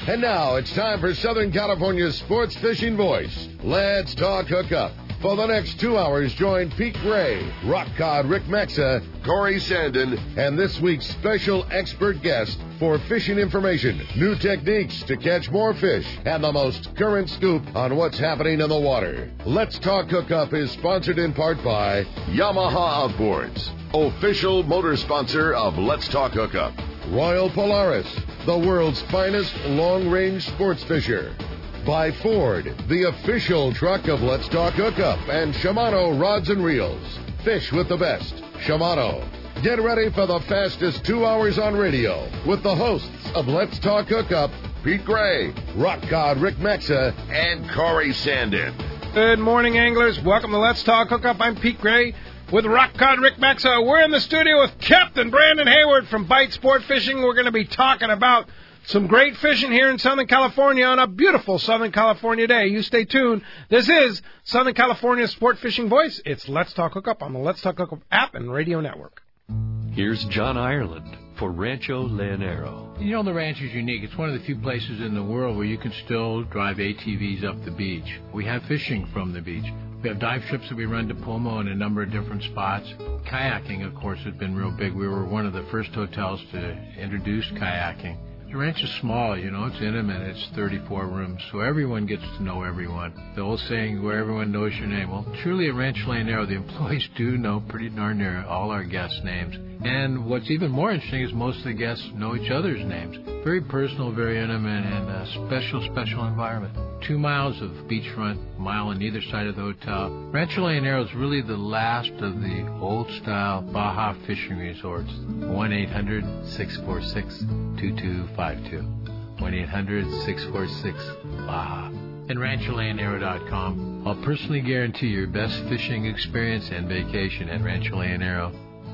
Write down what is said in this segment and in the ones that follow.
And now it's time for Southern California's sports fishing voice. Let's talk hookup. For the next 2 hours, join Pete Gray, Rock Cod Rick Maxa, Corey Sandin, and this week's special expert guest for fishing information, new techniques to catch more fish, and the most current scoop on what's happening in the water. Let's Talk Hookup is sponsored in part by Yamaha Outboards, official motor sponsor of Let's Talk Hookup. Royal Polaris, the world's finest long-range sports fisher. By Ford, the official truck of Let's Talk Hookup, and Shimano Rods and Reels. Fish with the best. Shimano. Get ready for the fastest 2 hours on radio with the hosts of Let's Talk Hookup, Pete Gray, Rock Cod Rick Maxa, and Corey Sandin. Good morning, anglers. Welcome to Let's Talk Hookup. I'm Pete Gray with Rock Cod Rick Maxa. We're in the studio with Captain Brandon Hayward from Bite Sport Fishing. We're going to be talking about some great fishing here in Southern California on a beautiful Southern California day. You stay tuned. This is Southern California's Sport Fishing Voice. It's Let's Talk Hookup on the Let's Talk Hookup app and radio network. Here's John Ireland for Rancho Leonero. You know, the ranch is unique. It's one of the few places in the world where you can still drive ATVs up the beach. We have fishing from the beach. We have dive trips that we run to Pomo in a number of different spots. Kayaking, of course, has been real big. We were one of the first hotels to introduce kayaking. The ranch is small, you know, it's intimate, it's 34 rooms, so everyone gets to know everyone. The old saying, where everyone knows your name. Well, truly at Rancho Leonero, the employees do know pretty darn near all our guests' names. And what's even more interesting is most of the guests know each other's names. Very personal, very intimate, and a special environment. 2 miles of beachfront, a mile on either side of the hotel. Rancho Leonero is really the last of the old-style Baja fishing resorts. 1-800-646-2252. 1-800-646-BAJA. And RanchoLeonero.com. I'll personally guarantee your best fishing experience and vacation at Rancho Leonero.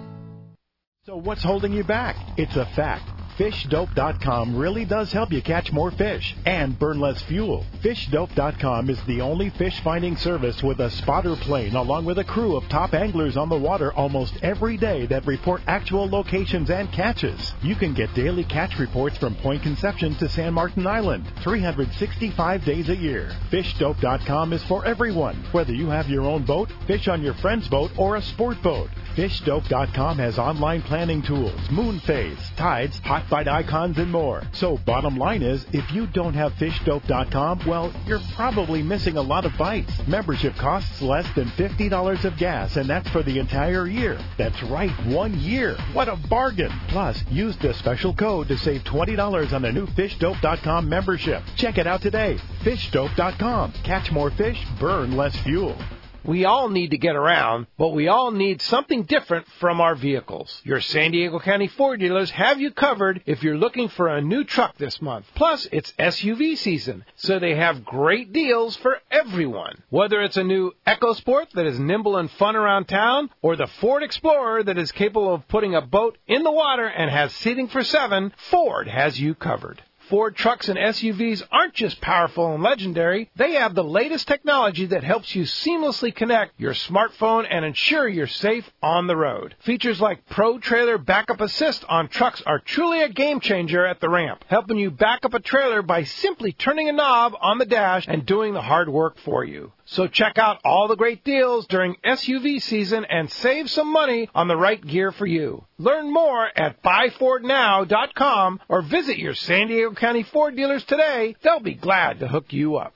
So what's holding you back? It's a fact. FishDope.com really does help you catch more fish and burn less fuel. FishDope.com is the only fish-finding service with a spotter plane along with a crew of top anglers on the water almost every day that report actual locations and catches. You can get daily catch reports from Point Conception to San Martin Island, 365 days a year. FishDope.com is for everyone, whether you have your own boat, fish on your friend's boat, or a sport boat. FishDope.com has online planning tools, moon phase, tides, hot bite icons, and more. So bottom line is, if you don't have FishDope.com, well, you're probably missing a lot of bites. Membership costs less than $50 of gas, and that's for the entire year. That's right, 1 year. What a bargain. Plus, use the special code to save $20 on a new FishDope.com membership. Check it out today. FishDope.com. Catch more fish, burn less fuel. We all need to get around, but we all need something different from our vehicles. Your San Diego County Ford dealers have you covered if you're looking for a new truck this month. Plus, it's SUV season, so they have great deals for everyone. Whether it's a new EcoSport that is nimble and fun around town, or the Ford Explorer that is capable of putting a boat in the water and has seating for 7, Ford has you covered. Ford trucks and SUVs aren't just powerful and legendary. They have the latest technology that helps you seamlessly connect your smartphone and ensure you're safe on the road. Features like Pro Trailer Backup Assist on trucks are truly a game changer at the ramp, helping you back up a trailer by simply turning a knob on the dash and doing the hard work for you. So check out all the great deals during SUV season and save some money on the right gear for you. Learn more at buyfordnow.com or visit your San Diego County Ford dealers today. They'll be glad to hook you up.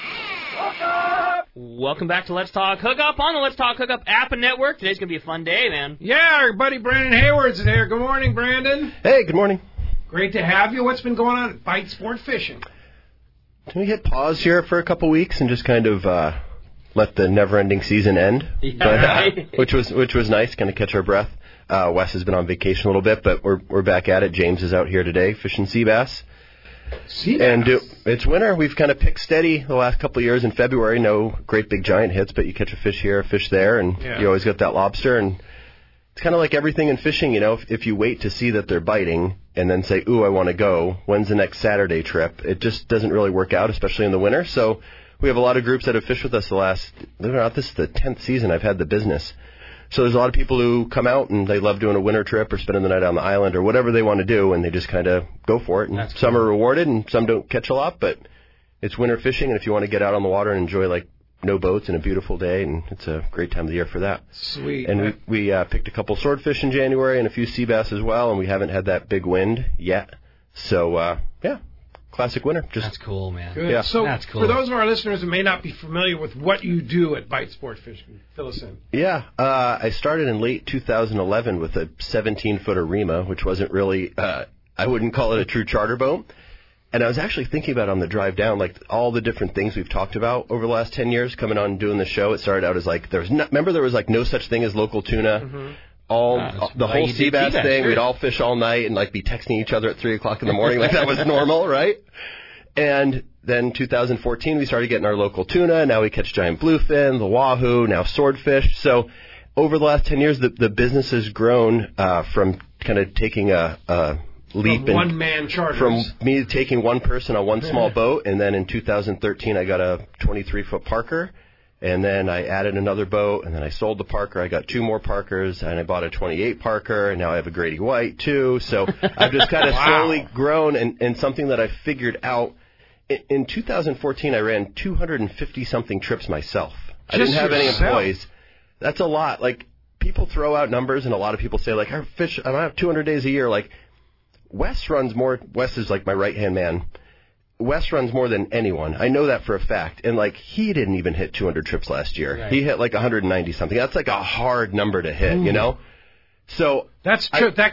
Welcome back to Let's Talk Hookup on the Let's Talk Hookup app and network. Today's going to be a fun day, man. Yeah, our buddy Brandon Hayward's there. Good morning, Brandon. Hey, good morning. Great to have you. What's been going on at Bite Sport Fishing? Can we hit pause here for a couple weeks and just kind of let the never-ending season end? Yeah, which was nice, kind of catch our breath. Wes has been on vacation a little bit, but we're back at it. James is out here today fishing sea bass. And it's winter. We've kind of picked steady the last couple of years in February. No great big giant hits, but you catch a fish here, a fish there, and you always got that lobster. And it's kind of like everything in fishing, you know. If you wait to see that they're biting and then say, ooh, I want to go, when's the next Saturday trip? It just doesn't really work out, especially in the winter. So we have a lot of groups that have fished with us this is the 10th season I've had the business. So there's a lot of people who come out and they love doing a winter trip or spending the night on the island or whatever they want to do, and they just kind of go for it. And some are rewarded and some don't catch a lot, but it's winter fishing, and if you want to get out on the water and enjoy, like, no boats and a beautiful day, and it's a great time of the year for that. Sweet. And we picked a couple swordfish in January and a few sea bass as well, and we haven't had that big wind yet. So, classic winter. That's cool, man. Good. Yeah. So that's cool. For those of our listeners who may not be familiar with what you do at Bite Sport Fishing, fill us in. Yeah, I started in late 2011 with a 17-footer Rema, which wasn't really, I wouldn't call it a true charter boat. And I was actually thinking about on the drive down, like all the different things we've talked about over the last 10 years coming on doing the show. It started out as like, remember there was like no such thing as local tuna? Mm-hmm. The whole sea bass thing, sure. We'd all fish all night and like be texting each other at 3 o'clock in the morning like that was normal, right? And then 2014 we started getting our local tuna. Now we catch giant bluefin, the wahoo, now swordfish. So over the last 10 years, the business has grown from kind of taking a leap from one-man charters. From me taking one person on one small boat, and then in 2013 I got a 23-foot Parker, and then I added another boat, and then I sold the Parker. I got 2 more Parkers, and I bought a 28 Parker, and now I have a Grady White too. So I've just kind of slowly grown, and something that I figured out, in 2014 I ran 250-something trips myself. I didn't have any employees. That's a lot. Like, people throw out numbers, and a lot of people say, like, I have 200 days a year. Like, Wes is like my right-hand man. Wes runs more than anyone. I know that for a fact. And, like, he didn't even hit 200 trips last year. Right. He hit, like, 190-something. That's, like, a hard number to hit, you know? So that's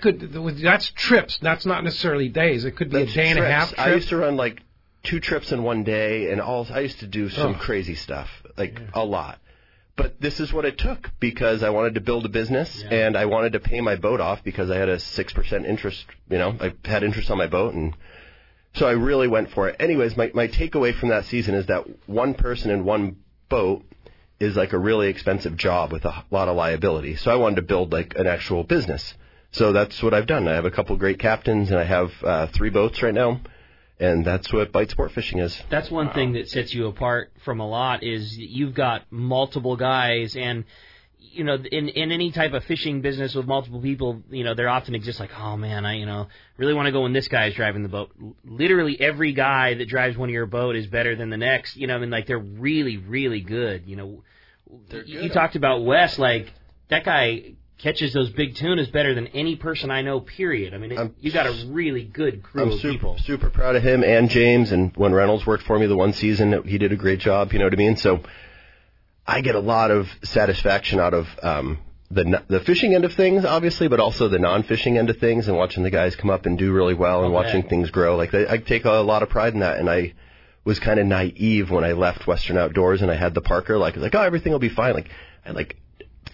trips. That's not necessarily days. It could be a day and a half trip. I used to run, like, 2 trips in one day, and I used to do some crazy stuff, like, a lot. But this is what it took, because I wanted to build a business, and I wanted to pay my boat off because I had a 6% interest, you know, I had interest on my boat, and so I really went for it. Anyways, my takeaway from that season is that one person in one boat is like a really expensive job with a lot of liability. So I wanted to build like an actual business. So that's what I've done. I have a couple great captains, and I have 3 boats right now. And that's what Bite Sport Fishing is. That's one thing that sets you apart from a lot is you've got multiple guys, and you know, in any type of fishing business with multiple people, you know, there often exists like, oh man, I really want to go when this guy is driving the boat. Literally every guy that drives one of your boat is better than the next. You know, I mean, like they're really, really good. You know, you talked about Wes, like that guy catches those big tunas better than any person I know, period. I mean, you got a really good crew of people. I'm super proud of him and James, and when Reynolds worked for me the one season, he did a great job, you know what I mean? So I get a lot of satisfaction out of the fishing end of things, obviously, but also the non-fishing end of things, and watching the guys come up and do really well and watching things grow. Like, I take a lot of pride in that, and I was kind of naive when I left Western Outdoors and I had the Parker. Like, oh, everything will be fine. Like, I had like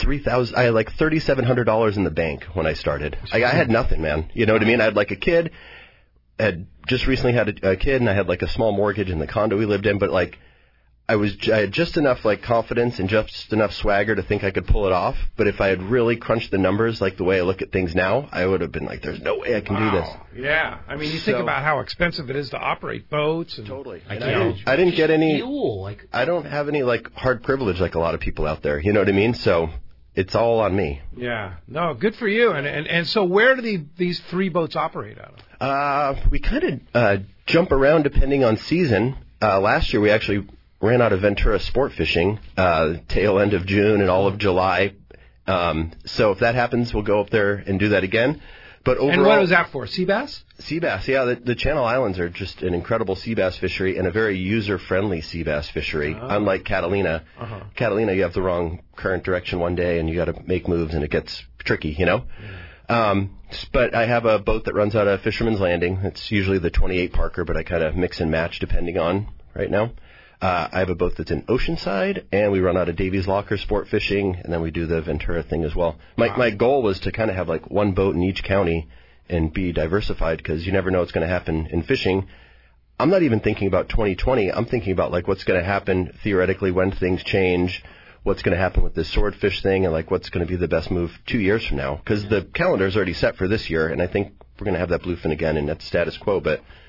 $3,700 in the bank when I started. I had nothing, man. You know what I mean? I had like a kid, had just recently had a kid, and I had like a small mortgage in the condo we lived in, but like I had just enough like confidence and just enough swagger to think I could pull it off. But if I had really crunched the numbers like the way I look at things now, I would have been like, there's no way I can do this. Yeah. I mean, you think about how expensive it is to operate boats. And totally. I didn't get any fuel. I don't have any like hard privilege like a lot of people out there. You know what I mean? So it's all on me. Yeah. No, good for you. And so where do these 3 boats operate out of? We kind of jump around depending on season. Last year we actually ran out of Ventura Sport Fishing tail end of June and all of July. So if that happens, we'll go up there and do that again. But overall, and what was that for? Sea bass? Sea bass, yeah. The Channel Islands are just an incredible sea bass fishery and a very user-friendly sea bass fishery, unlike Catalina. Catalina, you have the wrong current direction one day and you got to make moves and it gets tricky, you know? Yeah. But I have a boat that runs out of Fisherman's Landing. It's usually the 28 Parker, but I kind of mix and match depending on right now. I have a boat that's in Oceanside, and we run out of Davies Locker Sport Fishing, and then we do the Ventura thing as well. My goal was to kind of have like one boat in each county and be diversified, because you never know what's going to happen in fishing. I'm not even thinking about 2020. I'm thinking about like what's going to happen theoretically when things change, what's going to happen with this swordfish thing, and like what's going to be the best move 2 years from now. Because the calendar is already set for this year, and I think we're going to have that bluefin again, and that's status quo, but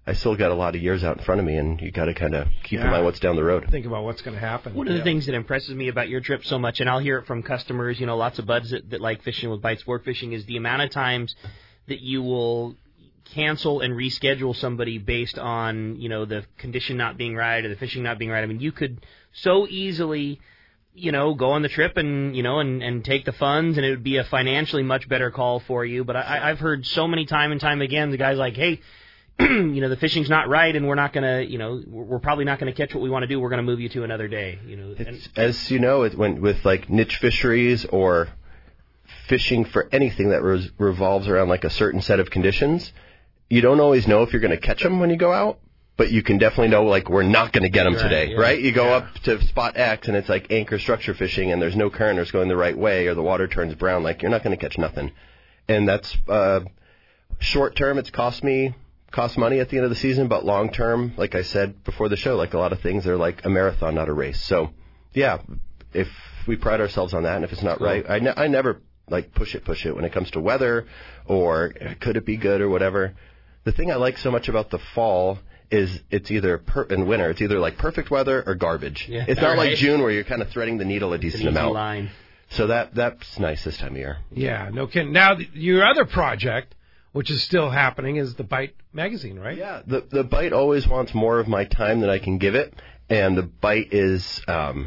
I still got a lot of years out in front of me, and you got to kind of keep in mind what's down the road. Think about what's going to happen. One of the things that impresses me about your trip so much, and I'll hear it from customers, lots of buds that like fishing with Bite Sport Fishing, is the amount of times that you will cancel and reschedule somebody based on, the condition not being right or the fishing not being right. I mean, you could so easily, go on the trip and, and take the funds, and it would be a financially much better call for you. But I've heard so many time and time again, the guy's like, hey, the fishing's not right, and we're not going to, we're probably not going to catch what we want to do. We're going to move you to another day. As you know, with like niche fisheries or fishing for anything that revolves around like a certain set of conditions, you don't always know if you're going to catch them when you go out, but you can definitely know, like, we're not going to get them today, right? You go up to spot X, and it's like anchor structure fishing, and there's no current or it's going the right way, or the water turns brown. Like, you're not going to catch nothing. And that's short term, it's cost money at the end of the season, but long term, like I said before the show, like a lot of things are like a marathon, not a race. So, yeah, if we pride ourselves on that, and if it's not right, I never, like, push it when it comes to weather or could it be good or whatever. The thing I like so much about the fall is it's either in winter, it's either like perfect weather or garbage. Yeah, it's not like June where you're kind of threading the needle a decent amount. Line. So that's nice this time of year. Yeah, no kidding. Now, your other project, which is still happening, is the Bite magazine, right? Yeah, the Bite always wants more of my time than I can give it, and the Bite is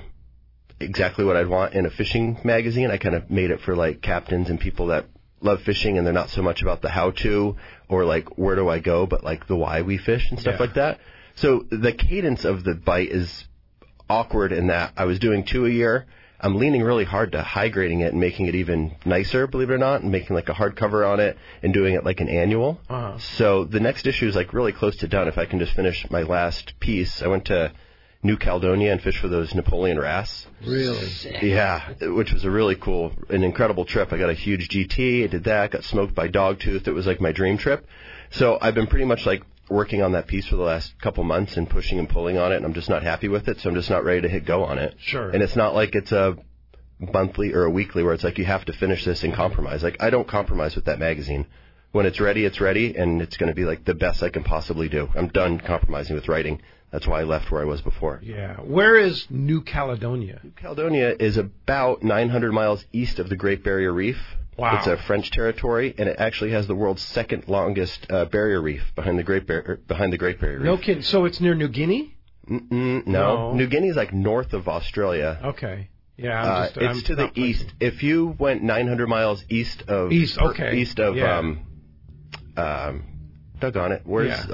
exactly what I'd want in a fishing magazine. I kind of made it for like captains and people that love fishing, and they're not so much about the how-to or like where do I go, but like the why we fish and stuff like that. So the cadence of the Bite is awkward in that I was doing 2 a year. I'm leaning really hard to high grading it and making it even nicer, believe it or not, and making like a hardcover on it and doing it like an annual. Uh-huh. So the next issue is like really close to done. If I can just finish my last piece, I went to New Caledonia and fished for those Napoleon wrasse. Really? Yeah, which was a really cool, an incredible trip. I got a huge GT, I did that, got smoked by dogtooth. It was like my dream trip. So I've been pretty much like working on that piece for the last couple months and pushing and pulling on it, and I'm just not happy with it, so I'm just not ready to hit go on it. Sure. And it's not like it's a monthly or a weekly where it's like you have to finish this and compromise. Like, I don't compromise with that magazine. When it's ready, and it's going to be like the best I can possibly do. I'm done compromising with writing. That's why I left where I was before. Yeah. Where is New Caledonia? New Caledonia is about 900 miles east of the Great Barrier Reef. Wow. It's a French territory, and it actually has the world's second longest barrier reef behind the Great Barrier Reef. No kidding. So it's near New Guinea? No. New Guinea is like north of Australia. Okay. Yeah. It's to the east. If you went 900 miles east of doggone it. Where's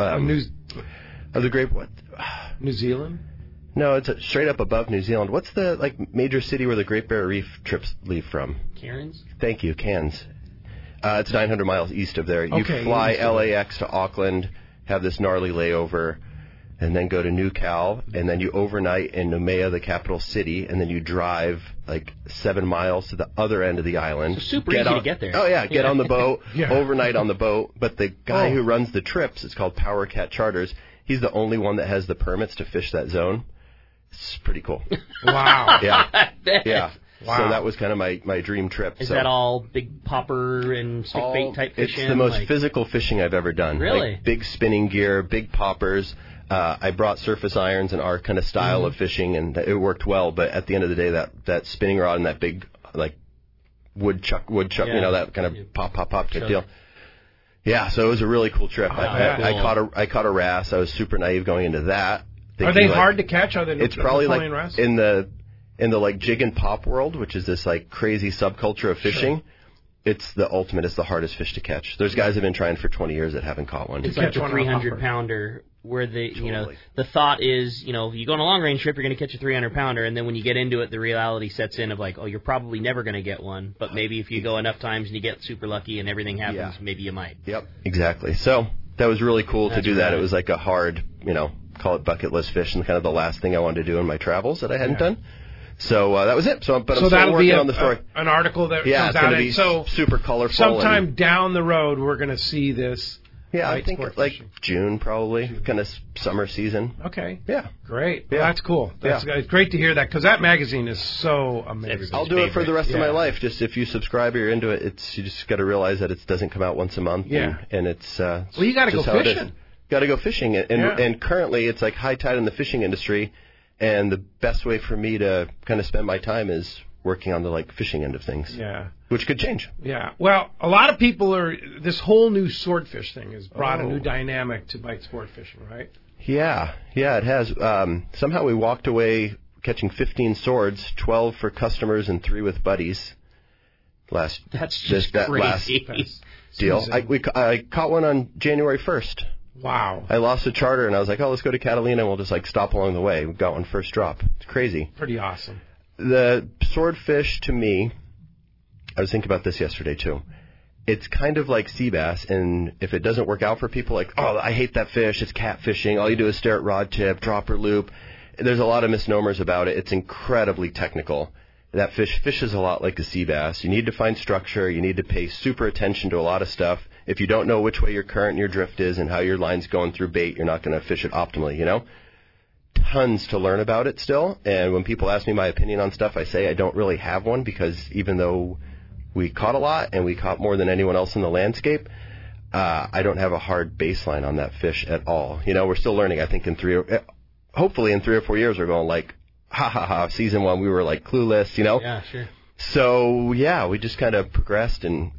the Great what? New Zealand? No, it's straight up above New Zealand. What's the major city where the Great Barrier Reef trips leave from? Cairns? Thank you, Cairns. It's 900 miles east of there. You fly LAX to Auckland, have this gnarly layover, and then go to New Cal, and then you overnight in Noumea, the capital city, and then you drive like 7 miles to the other end of the island. So super easy to get there. Oh, yeah, get on the boat, overnight on the boat. But the guy who runs the trips, it's called Power Cat Charters, he's the only one that has the permits to fish that zone. It's pretty cool. Wow. Yeah. Yeah. Wow. So that was kind of my dream trip. Is that all big popper and stick bait type fishing? It's the most physical fishing I've ever done. Really? Like big spinning gear, big poppers. I brought surface irons and our kind of style of fishing, and it worked well. But at the end of the day, that spinning rod and that big woodchuck, that kind of pop type deal. Yeah, so it was a really cool trip. I caught a wrasse. I was super naive going into that. Are they hard to catch? It's probably like in the like jig and pop world, which is this like crazy subculture of fishing. Sure. It's the ultimate. It's the hardest fish to catch. There's guys that have been trying for 20 years that haven't caught one. It's like the 300-pounder where the thought is, you go on a long range trip, you're going to catch a 300-pounder, and then when you get into it, the reality sets in of like, oh, you're probably never going to get one, but maybe if you go enough times and you get super lucky and everything happens, maybe you might. Yep, exactly. So that was really cool to do that. It was like a hard, call it bucket list fish, and kind of the last thing I wanted to do in my travels that I hadn't done. So that was it. I'm still working on the story. An article that comes out. Yeah, it's going to be super colorful. Sometime down the road, we're going to see this. Yeah, I think like June probably, kind of summer season. Okay. Yeah. Great. Well, that's cool. It's great to hear that, because that magazine is so amazing. I'll do it for the rest of my life. Just if you subscribe or you're into it, you just got to realize that it doesn't come out once a month. Yeah. And it's well, you got to go fishing. got to go fishing. And currently it's like high tide in the fishing industry, and the best way for me to kind of spend my time is working on the like fishing end of things. Yeah. Which could change. Yeah. Well, a lot of people this whole new swordfish thing has brought a new dynamic to bite sport fishing, right? Yeah, it has. Somehow we walked away catching 15 swords, 12 for customers and 3 with buddies. That's just crazy. Last deal. I caught one on January 1st. Wow. I lost a charter, and I was like, let's go to Catalina, and we'll just like stop along the way. We got one first drop. It's crazy. Pretty awesome. The swordfish, to me, I was thinking about this yesterday, too. It's kind of like sea bass, and if it doesn't work out for people, like, I hate that fish, it's catfishing, all you do is stare at rod tip, dropper loop. There's a lot of misnomers about it. It's incredibly technical. That fish fishes a lot like a sea bass. You need to find structure. You need to pay super attention to a lot of stuff. If you don't know which way your current and your drift is and how your line's going through bait, you're not going to fish it optimally, you know? Tons to learn about it still. And when people ask me my opinion on stuff, I say I don't really have one, because even though we caught a lot and we caught more than anyone else in the landscape, I don't have a hard baseline on that fish at all. You know, we're still learning. I think hopefully in 3 or 4 years we're going like, season 1 we were like clueless, you know? Yeah, sure. So, yeah, we just kind of progressed and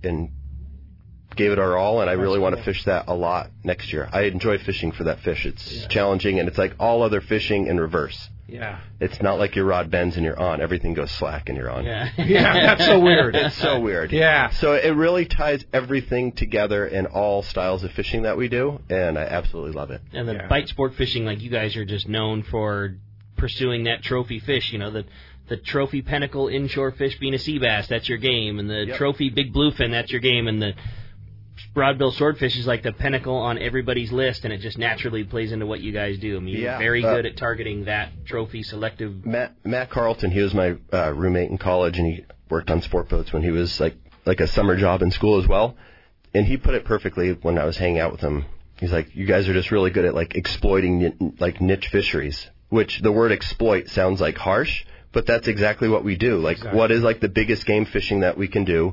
gave it our all, and I really want to fish that a lot next year. I enjoy fishing for that fish. It's challenging, and it's like all other fishing in reverse. Yeah. It's not like your rod bends and you're on. Everything goes slack and you're on. Yeah, that's so weird. It's so weird. Yeah. So it really ties everything together in all styles of fishing that we do, and I absolutely love it. And the bite sport fishing, like you guys are just known for pursuing that trophy fish, you know, the trophy pinnacle inshore fish being a sea bass, that's your game, and the trophy big bluefin, that's your game, and the broadbill swordfish is like the pinnacle on everybody's list, and it just naturally plays into what you guys do. I mean, you're very good at targeting that trophy selective. Matt Carlton, he was my roommate in college, and he worked on sport boats when he was like a summer job in school as well, and he put it perfectly when I was hanging out with him. He's like, you guys are just really good at like exploiting like niche fisheries. Which the word exploit sounds like harsh, but that's exactly what we do. Like, what is like the biggest game fishing that we can do?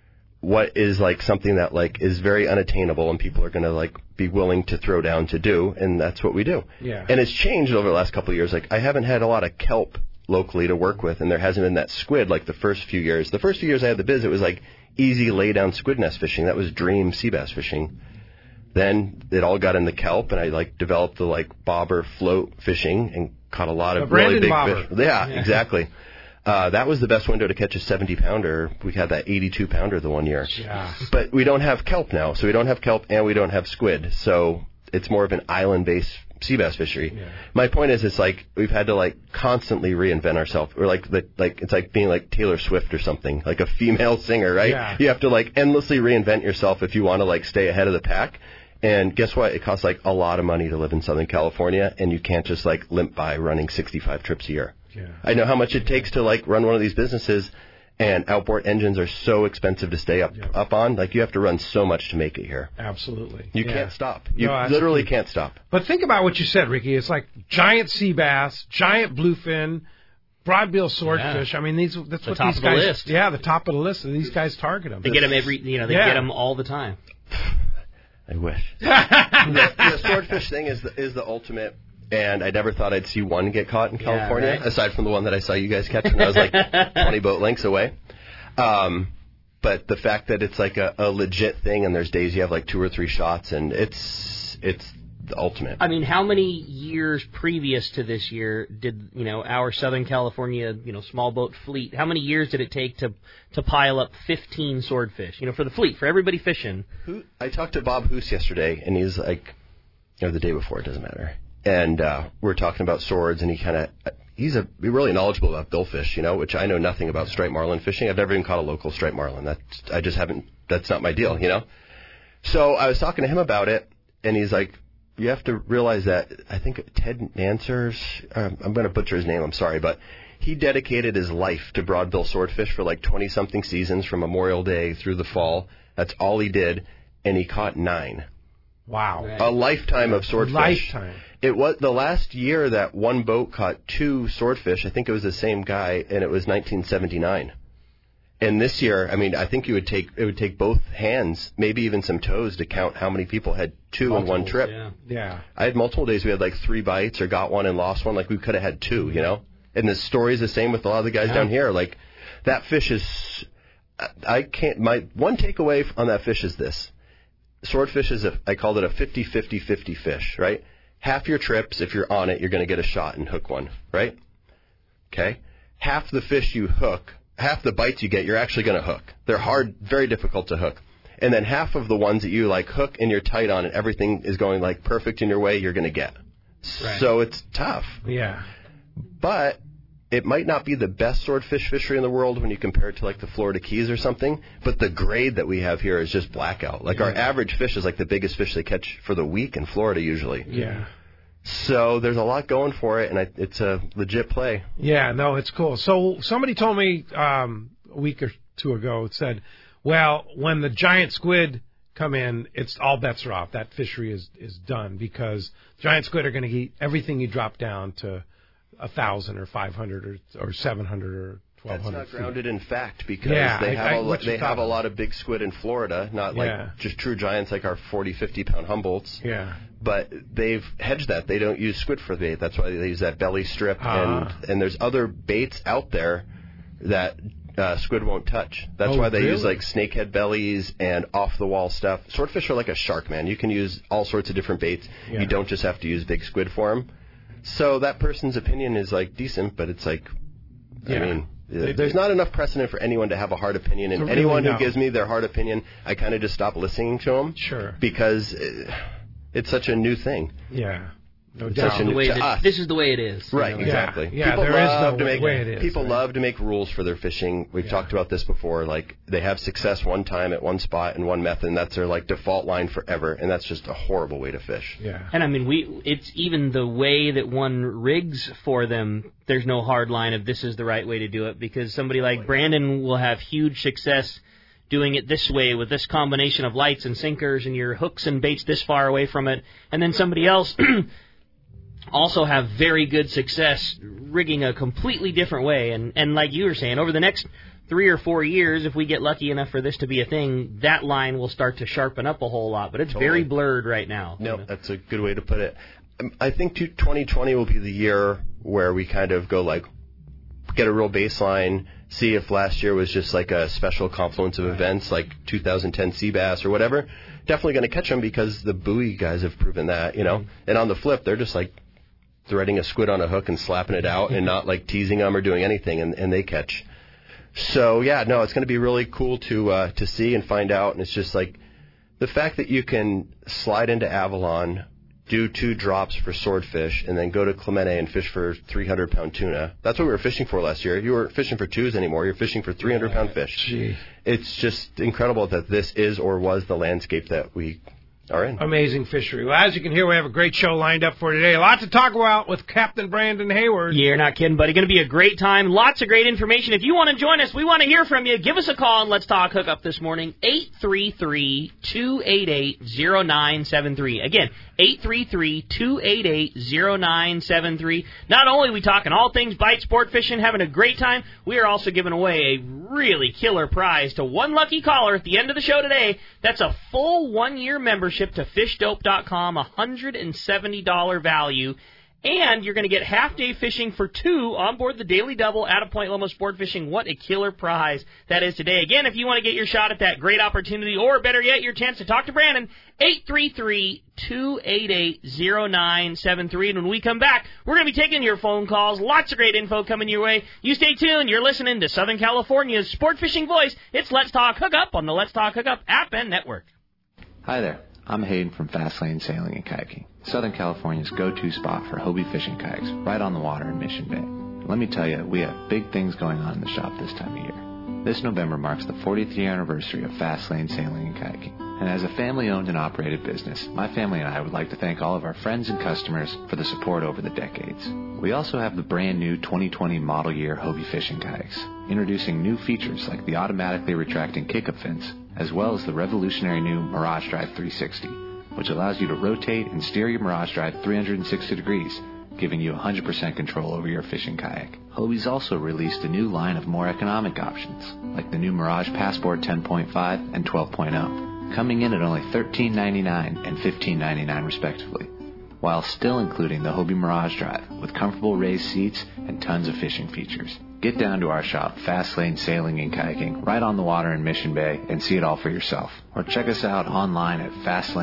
What is like something that like is very unattainable and people are going to like be willing to throw down to do, and that's what we do. Yeah. And it's changed over the last couple of years. Like, I haven't had a lot of kelp locally to work with, and there hasn't been that squid like the first few years. The first few years I had the biz, it was like easy lay down squid nest fishing. That was dream sea bass fishing. Then it all got in the kelp, and I like developed the like bobber float fishing and caught a lot of really big fish. Yeah, exactly. That was the best window to catch a 70-pounder. We had that 82-pounder the one year. Yeah. But we don't have kelp now, so we don't have kelp and we don't have squid. So it's more of an island-based sea bass fishery. Yeah. My point is, it's like we've had to like constantly reinvent ourselves. Or like it's like being like Taylor Swift or something, like a female singer, right? Yeah. You have to like endlessly reinvent yourself if you want to like stay ahead of the pack. And guess what? It costs like a lot of money to live in Southern California, and you can't just like limp by running 65 trips a year. Yeah. I know how much it takes to like run one of these businesses, and outboard engines are so expensive to stay up on. Like, you have to run so much to make it here. Absolutely. You can't stop. You literally can't stop. But think about what you said, Ricky. It's like giant sea bass, giant bluefin, broadbill swordfish. Yeah. I mean, that's what top these of the guys. list. Yeah, the top of the list. These guys target them. They get them they get them all the time. I wish. The swordfish thing is the ultimate, and I never thought I'd see one get caught in California, right? Aside from the one that I saw you guys catch when I was like 20 boat lengths away. But the fact that it's like a legit thing, and there's days you have like 2 or 3 shots, and it's the ultimate. I mean, how many years previous to this year did our Southern California small boat fleet? How many years did it take to pile up 15 swordfish? For the fleet, for everybody fishing. I talked to Bob Hoos yesterday, and he's like, the day before, it doesn't matter. And we're talking about swords, and he's really knowledgeable about billfish, which I know nothing about striped marlin fishing. I've never even caught a local striped marlin. That's not my deal, So I was talking to him about it, and he's like, you have to realize that, I think Ted Nansers, I'm going to butcher his name, I'm sorry, but he dedicated his life to broadbill swordfish for like 20-something seasons from Memorial Day through the fall. That's all he did, and he caught 9. Wow. Right. A lifetime of swordfish. Lifetime. It was the last year that one boat caught 2 swordfish. I think it was the same guy, and it was 1979. And this year, I mean, I think it would take both hands, maybe even some toes, to count how many people had two in one trip. Yeah. I had multiple days we had like 3 bites or got one and lost one. Like we could have had 2, you know. And the story's the same with a lot of the guys down here. Like that fish is, my one takeaway on that fish is this: swordfish is I called it a 50-50-50 fish, right? Half your trips, if you're on it, you're going to get a shot and hook one, right? Okay. Half the fish you hook. Half the bites you get, you're actually going to hook. They're hard, very difficult to hook. And then half of the ones that you like hook and you're tight on and everything is going like perfect in your way, you're going to get. Right. So it's tough. Yeah. But it might not be the best swordfish fishery in the world when you compare it to like the Florida Keys or something. But the grade that we have here is just blackout. Like our average fish is like the biggest fish they catch for the week in Florida usually. Yeah. So there's a lot going for it, and it's a legit play. Yeah, no, it's cool. So somebody told me a week or 2 ago, said, well, when the giant squid come in, it's all bets are off. That fishery is done because giant squid are going to eat everything you drop down to 1,000 or 500 or 700 or 1,200 That's not feet. grounded in fact because they have a lot of big squid in Florida, not like just true giants like our 40, 50-pound Humboldts. Yeah. But they've hedged that. They don't use squid for bait. That's why they use that belly strip. And there's other baits out there that squid won't touch. That's why they use like snakehead bellies and off-the-wall stuff. Swordfish are like a shark, man. You can use all sorts of different baits. Yeah. You don't just have to use big squid for them. So that person's opinion is like decent, but it's like, I mean, there's not enough precedent for anyone to have a hard opinion. And anyone who gives me their hard opinion, I kind of just stop listening to them. Sure. Because it's such a new thing. Yeah. No This doubt. is the way it is. Right, exactly. Yeah, People love to make rules for their fishing. We've talked about this before. Like, they have success one time at one spot and one method, and that's their, like, default line forever, and that's just a horrible way to fish. Yeah. And, I mean, it's even the way that one rigs for them, there's no hard line of this is the right way to do it, because somebody like Brandon will have huge success doing it this way with this combination of lights and sinkers and your hooks and baits this far away from it, and then somebody else also have very good success rigging a completely different way. And like you were saying, over the next 3 or 4 years, if we get lucky enough for this to be a thing, that line will start to sharpen up a whole lot. But it's very blurred right now. No, that's a good way to put it. I think 2020 will be the year where we kind of go like, get a real baseline, see if last year was just like a special confluence of events like 2010 sea bass or whatever. Definitely going to catch them because the buoy guys have proven that, you know. Mm-hmm. And on the flip, they're just like threading a squid on a hook and slapping it out and not like teasing them or doing anything, and they catch. So yeah, no, it's going to be really cool to see and find out. And it's just like the fact that you can slide into Avalon, do 2 drops for swordfish, and then go to Clemente and fish for 300-pound tuna. That's what we were fishing for last year. You weren't fishing for 2s anymore. You're fishing for 300-pound fish. Gee. It's just incredible that this is or was the landscape that we are in. Amazing fishery. Well, as you can hear, we have a great show lined up for today. A lot to talk about with Captain Brandon Hayward. You're not kidding, buddy. Going to be a great time. Lots of great information. If you want to join us, we want to hear from you. Give us a call and let's talk hookup this morning. 833-288-0973. Again, 833-288-0973. Not only are we talking all things bite, sport fishing, having a great time, we are also giving away a really killer prize to one lucky caller at the end of the show today. That's a full 1-year membership to fishdope.com, $170 value. And you're going to get half-day fishing for 2 on board the Daily Double at a Point Loma Sport Fishing. What a killer prize that is today. Again, if you want to get your shot at that great opportunity, or better yet, your chance to talk to Brandon, 833-288-0973. And when we come back, we're going to be taking your phone calls. Lots of great info coming your way. You stay tuned. You're listening to Southern California's sport fishing voice. It's Let's Talk Hookup on the Let's Talk Hookup app and network. Hi there. I'm Hayden from Fast Lane Sailing and Kayaking, Southern California's go-to spot for Hobie fishing kayaks, right on the water in Mission Bay. Let me tell you, we have big things going on in the shop this time of year. This November marks the 40th year anniversary of Fast Lane Sailing and Kayaking. And as a family-owned and operated business, my family and I would like to thank all of our friends and customers for the support over the decades. We also have the brand new 2020 model year Hobie fishing kayaks, introducing new features like the automatically retracting kick-up fins, as well as the revolutionary new Mirage Drive 360, which allows you to rotate and steer your Mirage Drive 360 degrees giving you 100% control over your fishing kayak. Hobie's also released a new line of more economic options, like the new Mirage Passport 10.5 and 12.0, coming in at only $13.99 and $15.99 respectively, while still including the Hobie Mirage Drive with comfortable raised seats and tons of fishing features. Get down to our shop, Fast Lane Sailing and Kayaking, right on the water in Mission Bay, and see it all for yourself. Or check us out online at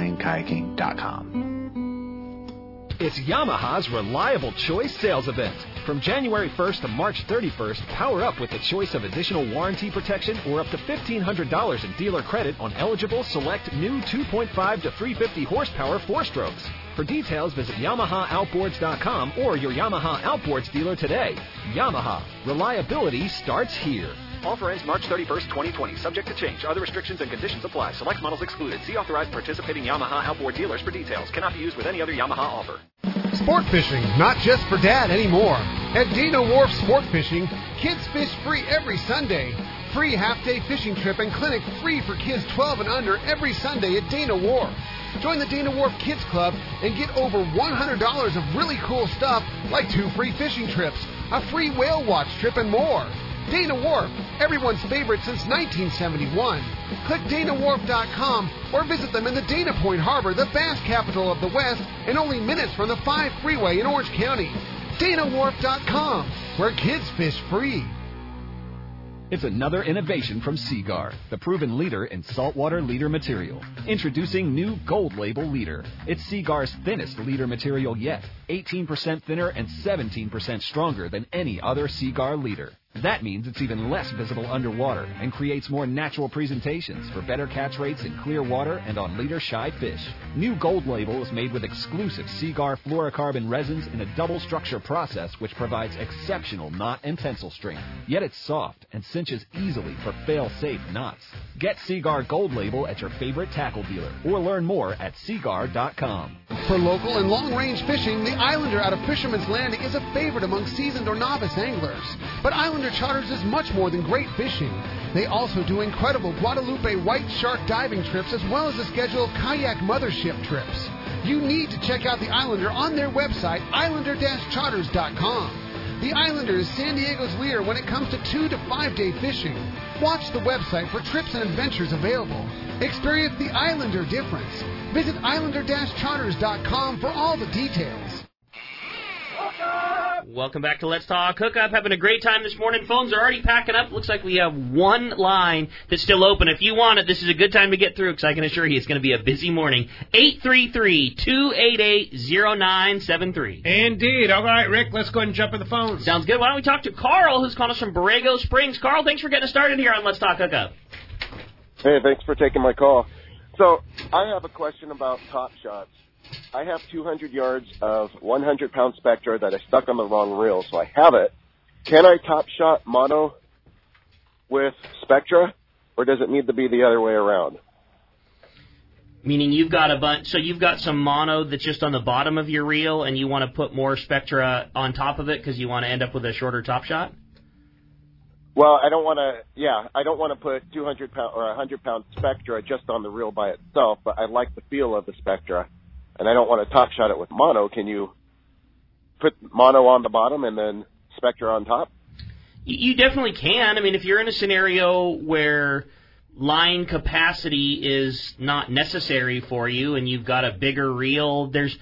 FastlaneKayaking.com. It's Yamaha's Reliable Choice Sales Event. From January 1st to March 31st, power up with the choice of additional warranty protection or up to $1,500 in dealer credit on eligible select new 2.5 to 350 horsepower 4-strokes. For details, visit YamahaOutboards.com or your Yamaha Outboards dealer today. Yamaha. Reliability starts here. Offer ends March 31st, 2020. Subject to change. Other restrictions and conditions apply. Select models excluded. See authorized participating Yamaha Outboard dealers for details. Cannot be used with any other Yamaha offer. Sport fishing, not just for Dad anymore. At Dana Wharf Sport Fishing, kids fish free every Sunday. Free half-day fishing trip and clinic free for kids 12 and under every Sunday at Dana Wharf. Join the Dana Wharf Kids Club and get over $100 of really cool stuff like 2 free fishing trips, a free whale watch trip, and more. Dana Wharf, everyone's favorite since 1971. Click DanaWharf.com or visit them in the Dana Point Harbor, the bass capital of the West, and only minutes from the 5 freeway in Orange County. DanaWharf.com, where kids fish free. It's another innovation from Seaguar, the proven leader in saltwater leader material. Introducing new Gold Label Leader. It's Seaguar's thinnest leader material yet, 18% thinner and 17% stronger than any other Seaguar leader. That means it's even less visible underwater and creates more natural presentations for better catch rates in clear water and on leader-shy fish. New Gold Label is made with exclusive Seaguar fluorocarbon resins in a double structure process which provides exceptional knot and tensile strength. Yet it's soft and cinches easily for fail-safe knots. Get Seaguar Gold Label at your favorite tackle dealer or learn more at Seaguar.com. For local and long-range fishing, the Islander out of Fisherman's Landing is a favorite among seasoned or novice anglers. But Islander Charters is much more than great fishing. They also do incredible Guadalupe white shark diving trips as well as a schedule of kayak mothership trips. You need to check out the Islander on their website, islander-charters.com. The Islander is San Diego's leader when it comes to 2 to 5 day fishing. Watch the website for trips and adventures available. Experience the Islander difference. Visit islander-charters.com for all the details. Welcome back to Let's Talk Hookup. Having a great time this morning. Phones are already packing up. Looks like we have one line that's still open. If you want it, this is a good time to get through because I can assure you it's going to be a busy morning. 833-288-0973. Indeed. All right, Rick, let's go ahead and jump on the phone. Sounds good. Why don't we talk to Carl, who's calling us from Borrego Springs. Carl, thanks for getting us started here on Let's Talk Hookup. Hey, thanks for taking my call. So I have a question about Top Shots. I have 200 yards of 100-pound Spectra that I stuck on the wrong reel, so I have it. Can I Top Shot mono with Spectra, or does it need to be the other way around? Meaning you've got a bunch, so you've got some mono that's just on the bottom of your reel, and you want to put more Spectra on top of it because you want to end up with a shorter Top Shot? Well, I don't want to put 200-pound or 100-pound Spectra just on the reel by itself, but I like the feel of the Spectra. And I don't want to Top Shot it with mono. Can you put mono on the bottom and then Spectra on top? You definitely can. I mean, if you're in a scenario where line capacity is not necessary for you and you've got a bigger reel, there's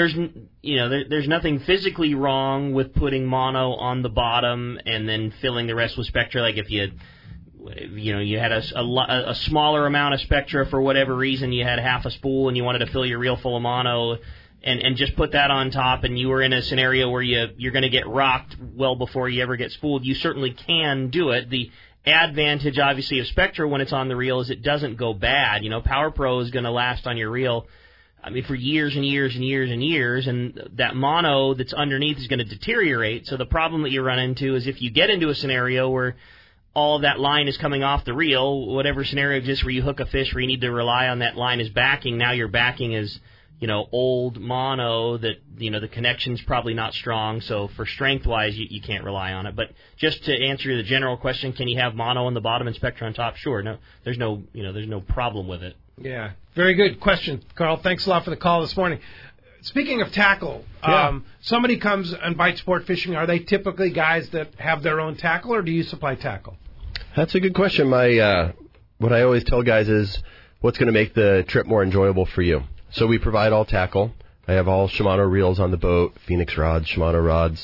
nothing physically wrong with putting mono on the bottom and then filling the rest with Spectra. Like if you had a smaller amount of Spectra for whatever reason, you had half a spool and you wanted to fill your reel full of mono and just put that on top, and you were in a scenario where you're going to get rocked well before you ever get spooled, you certainly can do it. The advantage, obviously, of Spectra when it's on the reel is it doesn't go bad. Power Pro is going to last on your reel, for years and years and years and years, and that mono that's underneath is going to deteriorate. So the problem that you run into is if you get into a scenario where all of that line is coming off the reel, whatever scenario exists where you hook a fish where you need to rely on that line as backing, now your backing is, old mono that, the connection's probably not strong, so for strength-wise, you can't rely on it. But just to answer the general question, can you have mono on the bottom and Spectra on top? Sure. No, there's no problem with it. Yeah. Very good question, Carl. Thanks a lot for the call this morning. speaking of tackle, somebody comes and bites sport fishing. Are they typically guys that have their own tackle, or do you supply tackle? That's a good question. What I always tell guys is what's going to make the trip more enjoyable for you. So we provide all tackle. I have all Shimano reels on the boat, Phoenix rods, Shimano rods.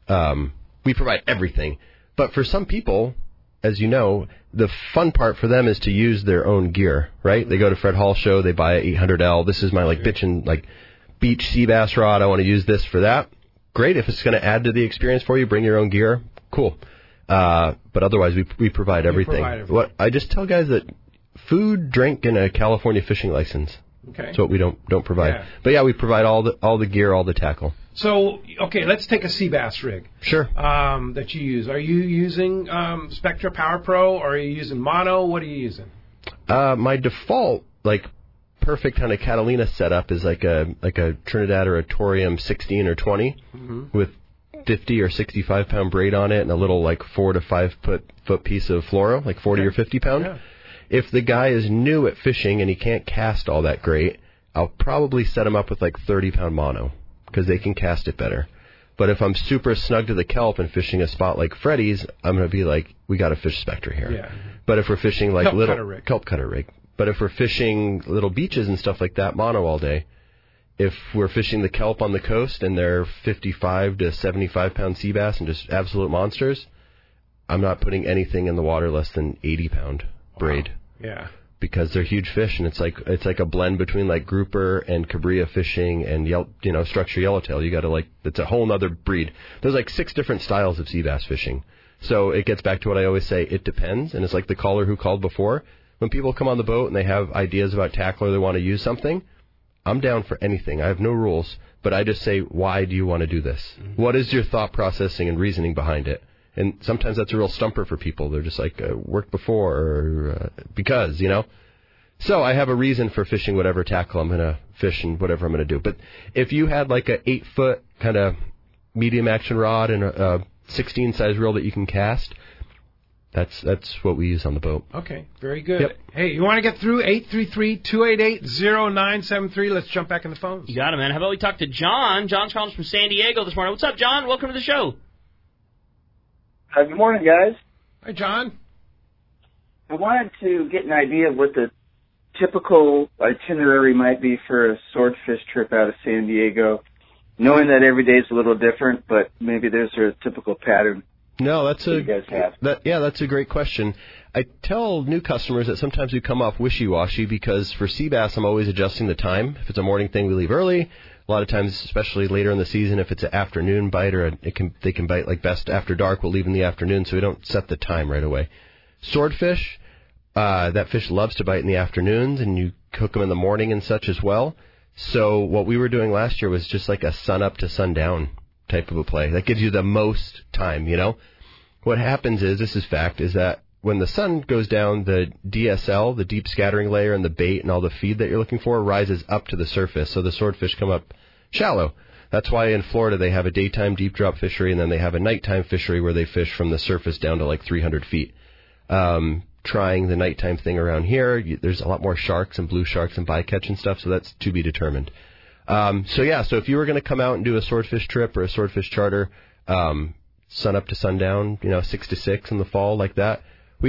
We provide everything. But for some people, as you know, the fun part for them is to use their own gear, right? They go to Fred Hall show, they buy a 800L. This is my bitchin' beach sea bass rod. I want to use this for that. Great. If it's going to add to the experience for you, bring your own gear. Cool. But otherwise, we provide everything. What I just tell guys that food, drink, and a California fishing license. Okay. That's what we don't provide. Yeah. But yeah, we provide all the gear, all the tackle. So, okay, let's take a sea bass rig. Sure. That you use. Are you using Spectra Power Pro, or are you using mono? What are you using? My default, perfect kind of Catalina setup is like a Trinidad or a Torium 16 or 20 with 50 or 65 pound braid on it and a little 4 to 5 foot piece of fluoro, 40 or 50 pound. Yeah. If the guy is new at fishing and he can't cast all that great, I'll probably set him up with 30 pound mono because they can cast it better. But if I'm super snug to the kelp and fishing a spot like Freddy's, I'm going to be we got to fish Spectra here. Yeah. But if we're fishing kelp cutter rig. But if we're fishing little beaches and stuff like that, mono all day. If we're fishing the kelp on the coast and they're 55 to 75 pound sea bass and just absolute monsters, I'm not putting anything in the water less than 80 pound braid. Yeah. Because they're huge fish, and it's like a blend between grouper and cabria fishing and structure yellowtail. You got to it's a whole other breed. There's 6 different styles of sea bass fishing. So it gets back to what I always say, it depends, and it's like the caller who called before. When people come on the boat and they have ideas about tackle or they want to use something, I'm down for anything. I have no rules, but I just say, why do you want to do this? Mm-hmm. What is your thought processing and reasoning behind it? And sometimes that's a real stumper for people. They're just worked before or because, So I have a reason for fishing whatever tackle I'm going to fish and whatever I'm going to do. But if you had a 8-foot kind of medium action rod and a 16 size reel that you can cast, that's what we use on the boat. Okay, very good. Yep. Hey, you want to get through 833-288-0973? Let's jump back in the phones. You got it, man. How about we talk to John? John's calling from San Diego this morning. What's up, John? Welcome to the show. Hi, good morning, guys. Hi, John. I wanted to get an idea of what the typical itinerary might be for a swordfish trip out of San Diego, knowing that every day is a little different, but maybe there's a typical pattern. No, that's you guys have. That's a great question. I tell new customers that sometimes we come off wishy-washy because for sea bass, I'm always adjusting the time. If it's a morning thing, we leave early. A lot of times, especially later in the season, if it's an afternoon bite or they can bite best after dark, we'll leave in the afternoon, so we don't set the time right away. Swordfish, that fish loves to bite in the afternoons, and you cook them in the morning and such as well. So what we were doing last year was just a sun up to sundown type of a play. That gives you the most time, What happens is, this is fact, is that when the sun goes down, the DSL, the deep scattering layer, and the bait and all the feed that you're looking for rises up to the surface, so the swordfish come up shallow. That's why in Florida they have a daytime deep drop fishery, and then they have a nighttime fishery where they fish from the surface down to 300 feet. Trying the nighttime thing around here, there's a lot more sharks and blue sharks and bycatch and stuff, so that's to be determined. So if you were going to come out and do a swordfish trip or a swordfish charter, sun up to sundown, 6 to 6 in the fall like that,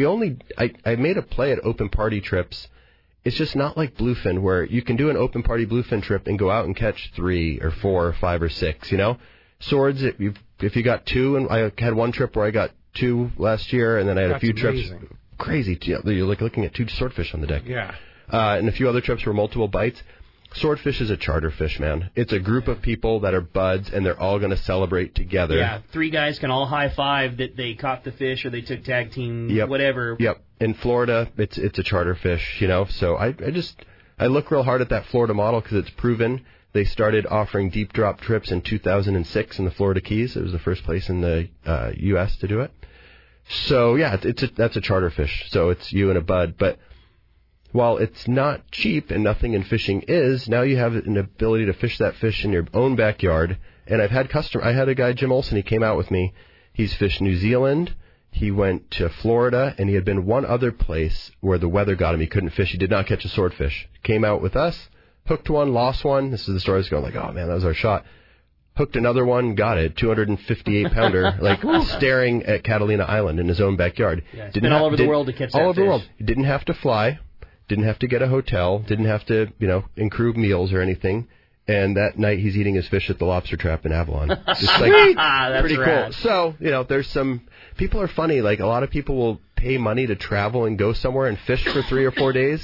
I made a play at open party trips. It's just not like bluefin where you can do an open party bluefin trip and go out and catch 3 or 4 or 5 or 6, Swords, if you got 2, and I had one trip where I got 2 last year, and then I had a few trips. Crazy. You're looking at 2 swordfish on the deck. Yeah. And a few other trips were multiple bites. Swordfish is a charter fish, man. It's a group of people that are buds, and they're all going to celebrate together. Yeah, 3 guys can all high-five that they caught the fish or they took tag team, whatever. Yep. In Florida, it's a charter fish, So I look real hard at that Florida model because it's proven. They started offering deep drop trips in 2006 in the Florida Keys. It was the first place in the U.S. to do it. So, yeah, that's a charter fish. So it's you and a bud, but while it's not cheap and nothing in fishing is, now you have an ability to fish that fish in your own backyard. And I had a guy, Jim Olson, he came out with me. He's fished New Zealand. He went to Florida, and he had been one other place where the weather got him. He couldn't fish. He did not catch a swordfish. Came out with us, Hooked one, lost one. This is the story I was going like, oh, man, that was our shot. Hooked another one, got it, 258-pounder, like staring at Catalina Island in his own backyard. Yeah, it's been all over the world to catch that all over fish. the world. Didn't have to fly, didn't have to get a hotel, didn't have to, improve meals or anything. And that night he's eating his fish at the lobster trap in Avalon. Just like That's pretty rad. cool. So, there's some people are funny. Like a lot of people will pay money to travel and go somewhere and fish for 3 or 4 days.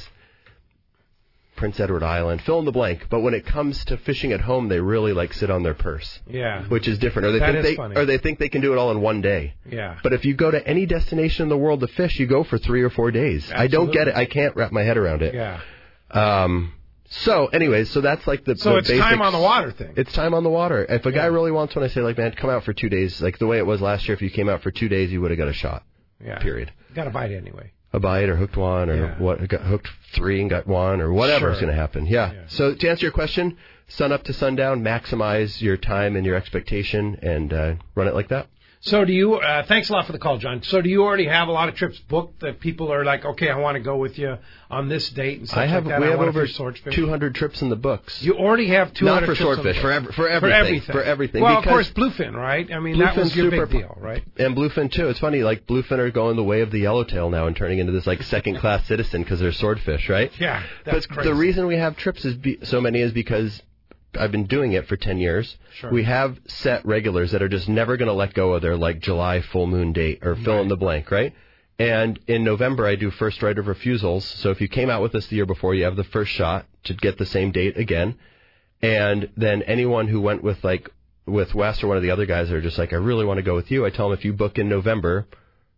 Prince Edward Island, fill in the blank. But when it comes to fishing at home, they really sit on their purse. Yeah. Which is different. Or they think they can do it all in one day. Yeah. But if you go to any destination in the world to fish, you go for 3 or 4 days. Absolutely. I don't get it. I can't wrap my head around it. Yeah. So, anyways, so that's like the So the it's basics. time on the water thing. It's time on the water. If a guy really wants one, I say, man, come out for 2 days. Like the way it was last year, if you came out for 2 days, you would have got a shot. Yeah. Period. Got a bite anyway. A bite or hooked one or got hooked 3 and got 1 or whatever is going to happen. Yeah. So to answer your question, sun up to sundown, maximize your time and your expectation and run it like that. So do you, thanks a lot for the call, John. So do you already have a lot of trips booked that people are like, okay, I want to go with you on this date and stuff like that? We have wanna over fish swordfish. 200 trips in the books. You already have 200 Not for trips swordfish, on the for everything. For everything. Well, of course, bluefin, right? I mean, that was your big deal, right? And bluefin, too. It's funny, bluefin are going the way of the yellowtail now and turning into this, second-class citizen because they're swordfish, right? Yeah, that's but crazy. The reason we have trips so many is because I've been doing it for 10 years. Sure. We have set regulars that are just never going to let go of their July full moon date or fill in the blank, right? And in November, I do first right of refusals. So if you came out with us the year before, you have the first shot to get the same date again. And then anyone who went with with Wes or one of the other guys that are just I really want to go with you, I tell them if you book in November,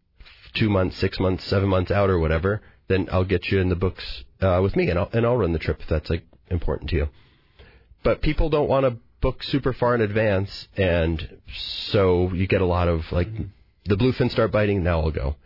2 months, 6 months, 7 months out or whatever, then I'll get you in the books with me and I'll run the trip if that's important to you. But people don't want to book super far in advance, and so you get a lot of, the bluefin start biting, now I'll go.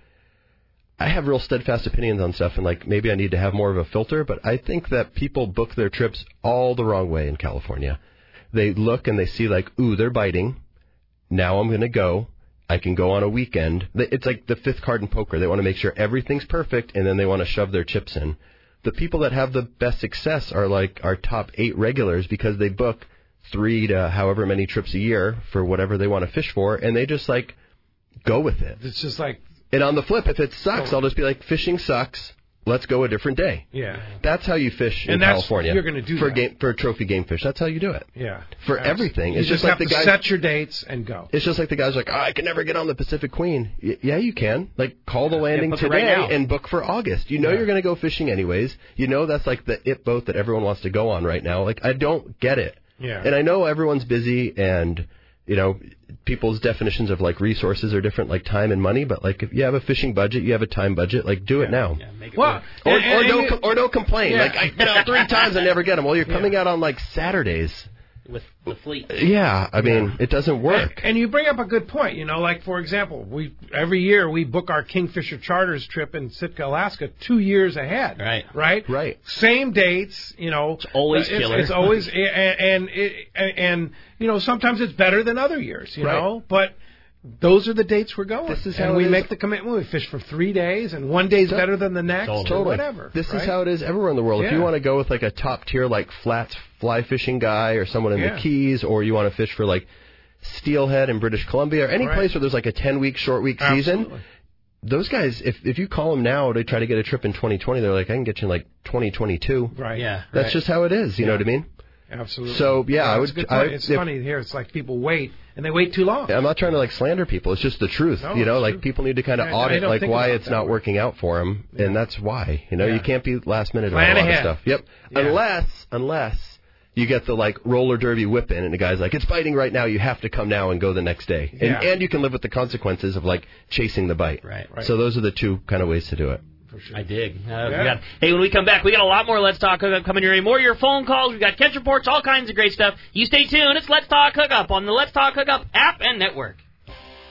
I have real steadfast opinions on stuff, and, maybe I need to have more of a filter, but I think that people book their trips all the wrong way in California. They look and they see, ooh, they're biting. Now I'm going to go. I can go on a weekend. It's like the fifth card in poker. They want to make sure everything's perfect, and then they want to shove their chips in. The people that have the best success are our top 8 regulars because they book 3 to however many trips a year for whatever they want to fish for, and they just go with it. It's just And on the flip, if it sucks, I'll just be fishing sucks. Let's go a different day. Yeah. That's how you fish in California. You're going to do for trophy game fish. That's how you do it. Yeah. For everything. It's just have to set your dates and go. It's just the guy's I can never get on the Pacific Queen. Yeah, you can. Call the landing today and book for August. You know you're going to go fishing anyways. You know that's the it boat that everyone wants to go on right now. I don't get it. Yeah. And I know everyone's busy and, people's definitions of resources are different, time and money, but if you have a fishing budget, you have a time budget, do it now. Yeah, make it work. Or don't complain. Yeah. 3 times I never get them. Well, you're coming out on Saturdays. With the fleet. Yeah, I mean, it doesn't work. And you bring up a good point. For example, every year we book our Kingfisher Charters trip in Sitka, Alaska 2 years ahead. Right. Same dates. It's always killer. It's always and sometimes it's better than other years. You know, but those are the dates we're going. This is how we make the commitment. We fish for 3 days, and one day's better than the next, or whatever. This is how it is everywhere in the world. If you want to go with a top tier flats fly fishing guy or someone in the Keys, or you want to fish for Steelhead in British Columbia, or any place where there's a 10-week short week season. Those guys, if you call them now to try to get a trip in 2020, they're I can get you in 2022. Right. Yeah. That's just how it is. You know what I mean? Absolutely. So I would. It's funny here. It's people wait and they wait too long. I'm not trying to slander people. It's just the truth. No, people need to kind of audit why it's not working out for them, and that's why. You can't be last minute on a lot of stuff. Yep. Yeah. Unless you get the roller derby whip in, and the guy's it's biting right now. You have to come now and go the next day, and you can live with the consequences of chasing the bite. Right. So those are the 2 kind of ways to do it. Sure. I dig. Hey, when we come back, we got a lot more Let's Talk Hookup coming your way. More of your phone calls. We got catch reports, all kinds of great stuff. You stay tuned. It's Let's Talk Hookup on the Let's Talk Hookup app and network.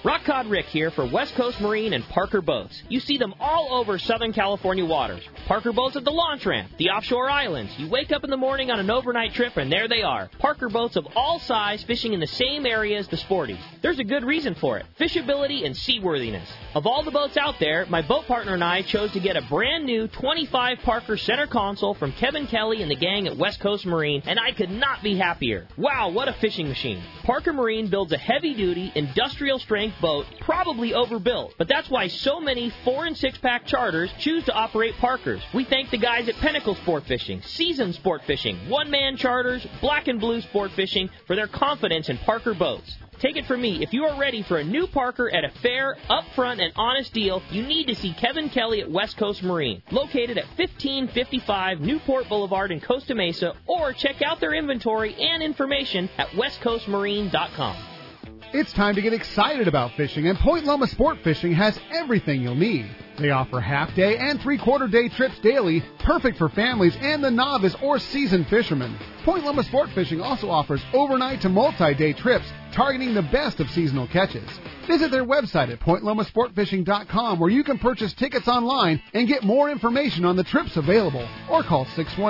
Rock Cod Rick here for West Coast Marine and Parker Boats. You see them all over Southern California waters. Parker Boats at the launch ramp, the offshore islands. You wake up in the morning on an overnight trip and there they are. Parker Boats of all size fishing in the same area as the sporties. There's a good reason for it. Fishability and seaworthiness. Of all the boats out there, my boat partner and I chose to get a brand new 25 Parker center console from Kevin Kelly and the gang at West Coast Marine, and I could not be happier. Wow, what a fishing machine. Parker Marine builds a heavy-duty, industrial-strength boat, probably overbuilt, but that's why so many 4- and 6-pack charters choose to operate Parkers. We thank the guys at Pinnacle Sport Fishing, Season Sport Fishing, One-Man Charters, Black and Blue Sport Fishing for their confidence in Parker boats. Take it from me, if you are ready for a new Parker at a fair, upfront, and honest deal, you need to see Kevin Kelly at West Coast Marine, located at 1555 Newport Boulevard in Costa Mesa, or check out their inventory and information at westcoastmarine.com. It's time to get excited about fishing, and Point Loma Sport Fishing has everything you'll need. They offer half-day and three-quarter-day trips daily, perfect for families and the novice or seasoned fishermen. Point Loma Sport Fishing also offers overnight to multi-day trips, targeting the best of seasonal catches. Visit their website at pointlomasportfishing.com, where you can purchase tickets online and get more information on the trips available, or call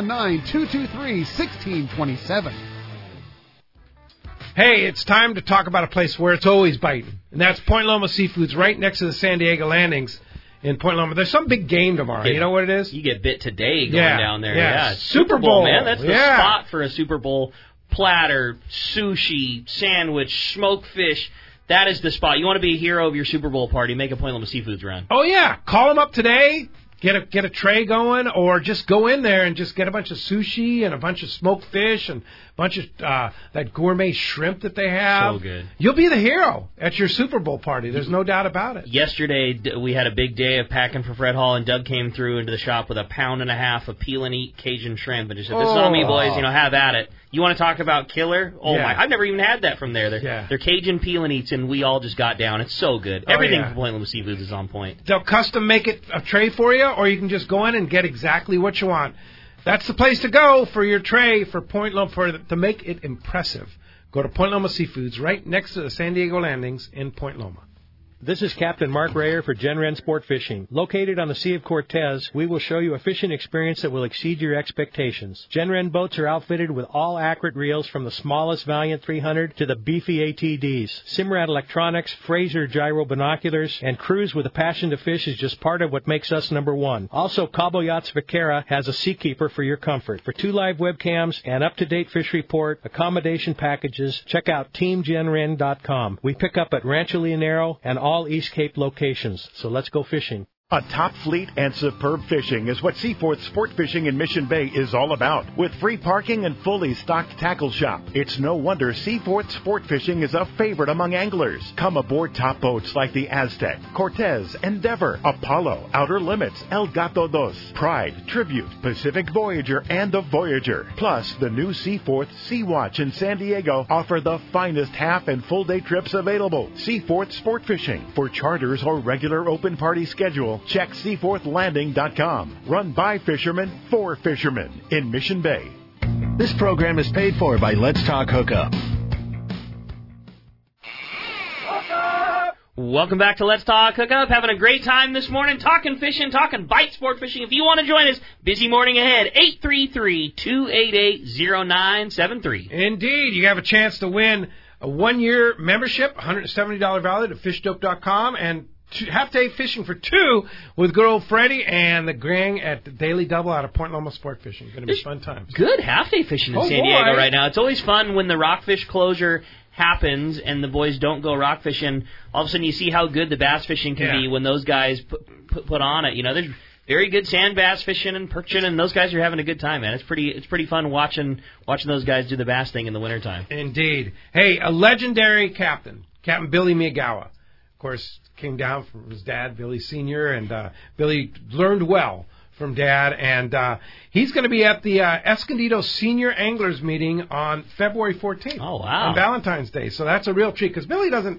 619-223-1627. Hey, it's time to talk about a place where it's always biting, and that's Point Loma Seafoods, right next to the San Diego Landings in Point Loma. There's some big game tomorrow. You know what it is? You get bit today going down there. Yeah. Super Bowl, man. That's the spot for a Super Bowl platter, sushi, sandwich, smoked fish. That is the spot. You want to be a hero of your Super Bowl party, make a Point Loma Seafoods run. Oh, yeah. Call them up today. Get a tray going, or just go in there and just get a bunch of sushi and a bunch of smoked fish and a bunch of that gourmet shrimp that they have. So good. You'll be the hero at your Super Bowl party. There's no doubt about it. Yesterday, we had a big day of packing for Fred Hall, and Doug came through into the shop with a 1.5 pounds of peel and eat Cajun shrimp, and just said, "This is all me, boys. Have at it." You want to talk about killer? Oh my! I've never even had that from there. They're Cajun peel and eats, and we all just got down. It's so good. Everything from Point Loma Seafoods is on point. They'll custom make it a tray for you, or you can just go in and get exactly what you want. That's the place to go for your tray for Point Loma to make it impressive. Go to Point Loma Seafoods, right next to the San Diego Landings in Point Loma. This is Captain Mark Rayer for Gen Ren Sport Fishing. Located on the Sea of Cortez, we will show you a fishing experience that will exceed your expectations. Gen Ren boats are outfitted with all accurate reels, from the smallest Valiant 300 to the beefy ATDs. Simrad electronics, Fraser gyro binoculars, and crews with a passion to fish is just part of what makes us number one. Also, Cabo Yachts Vaquera has a Seakeeper for your comfort. For 2 live webcams, an up-to-date fish report, accommodation packages, check out TeamGenRen.com. We pick up at Rancho Leonero and all East Cape locations. So let's go fishing. A top fleet and superb fishing is what Seaforth Sport Fishing in Mission Bay is all about. With free parking and fully stocked tackle shop, it's no wonder Seaforth Sport Fishing is a favorite among anglers. Come aboard top boats like the Aztec, Cortez, Endeavor, Apollo, Outer Limits, El Gato Dos, Pride, Tribute, Pacific Voyager, and the Voyager. Plus, the new Seaforth Sea Watch in San Diego offer the finest half and full day trips available. Seaforth Sport Fishing. For charters or regular open party schedule, check seaforthlanding.com. Run by fishermen for fishermen in Mission Bay. This program is paid for by Let's Talk Hookup. Welcome back to Let's Talk Hookup. Having a great time this morning, talking fishing, talking bite sport fishing. If you want to join us, busy morning ahead, 833-288-0973. Indeed, you have a chance to win a 1-year membership, $170 valid at fishdope.com, and half-day fishing for 2 with good old Freddie and the gang at the Daily Double out of Point Loma Sport Fishing. Going to be fun times. Good half-day fishing in San Diego right now. It's always fun when the rockfish closure happens and the boys don't go rock fishing. All of a sudden you see how good the bass fishing can be when those guys put on it. There's very good sand bass fishing and perching, and those guys are having a good time, man. It's pretty fun watching those guys do the bass thing in the wintertime. Indeed. Hey, a legendary captain, Captain Billy Miyagawa. Of course, came down from his dad, Billy Sr., and Billy learned well from Dad, and he's going to be at the Escondido Senior Anglers meeting on February 14th. Oh, wow. On Valentine's Day, so that's a real treat, because Billy doesn't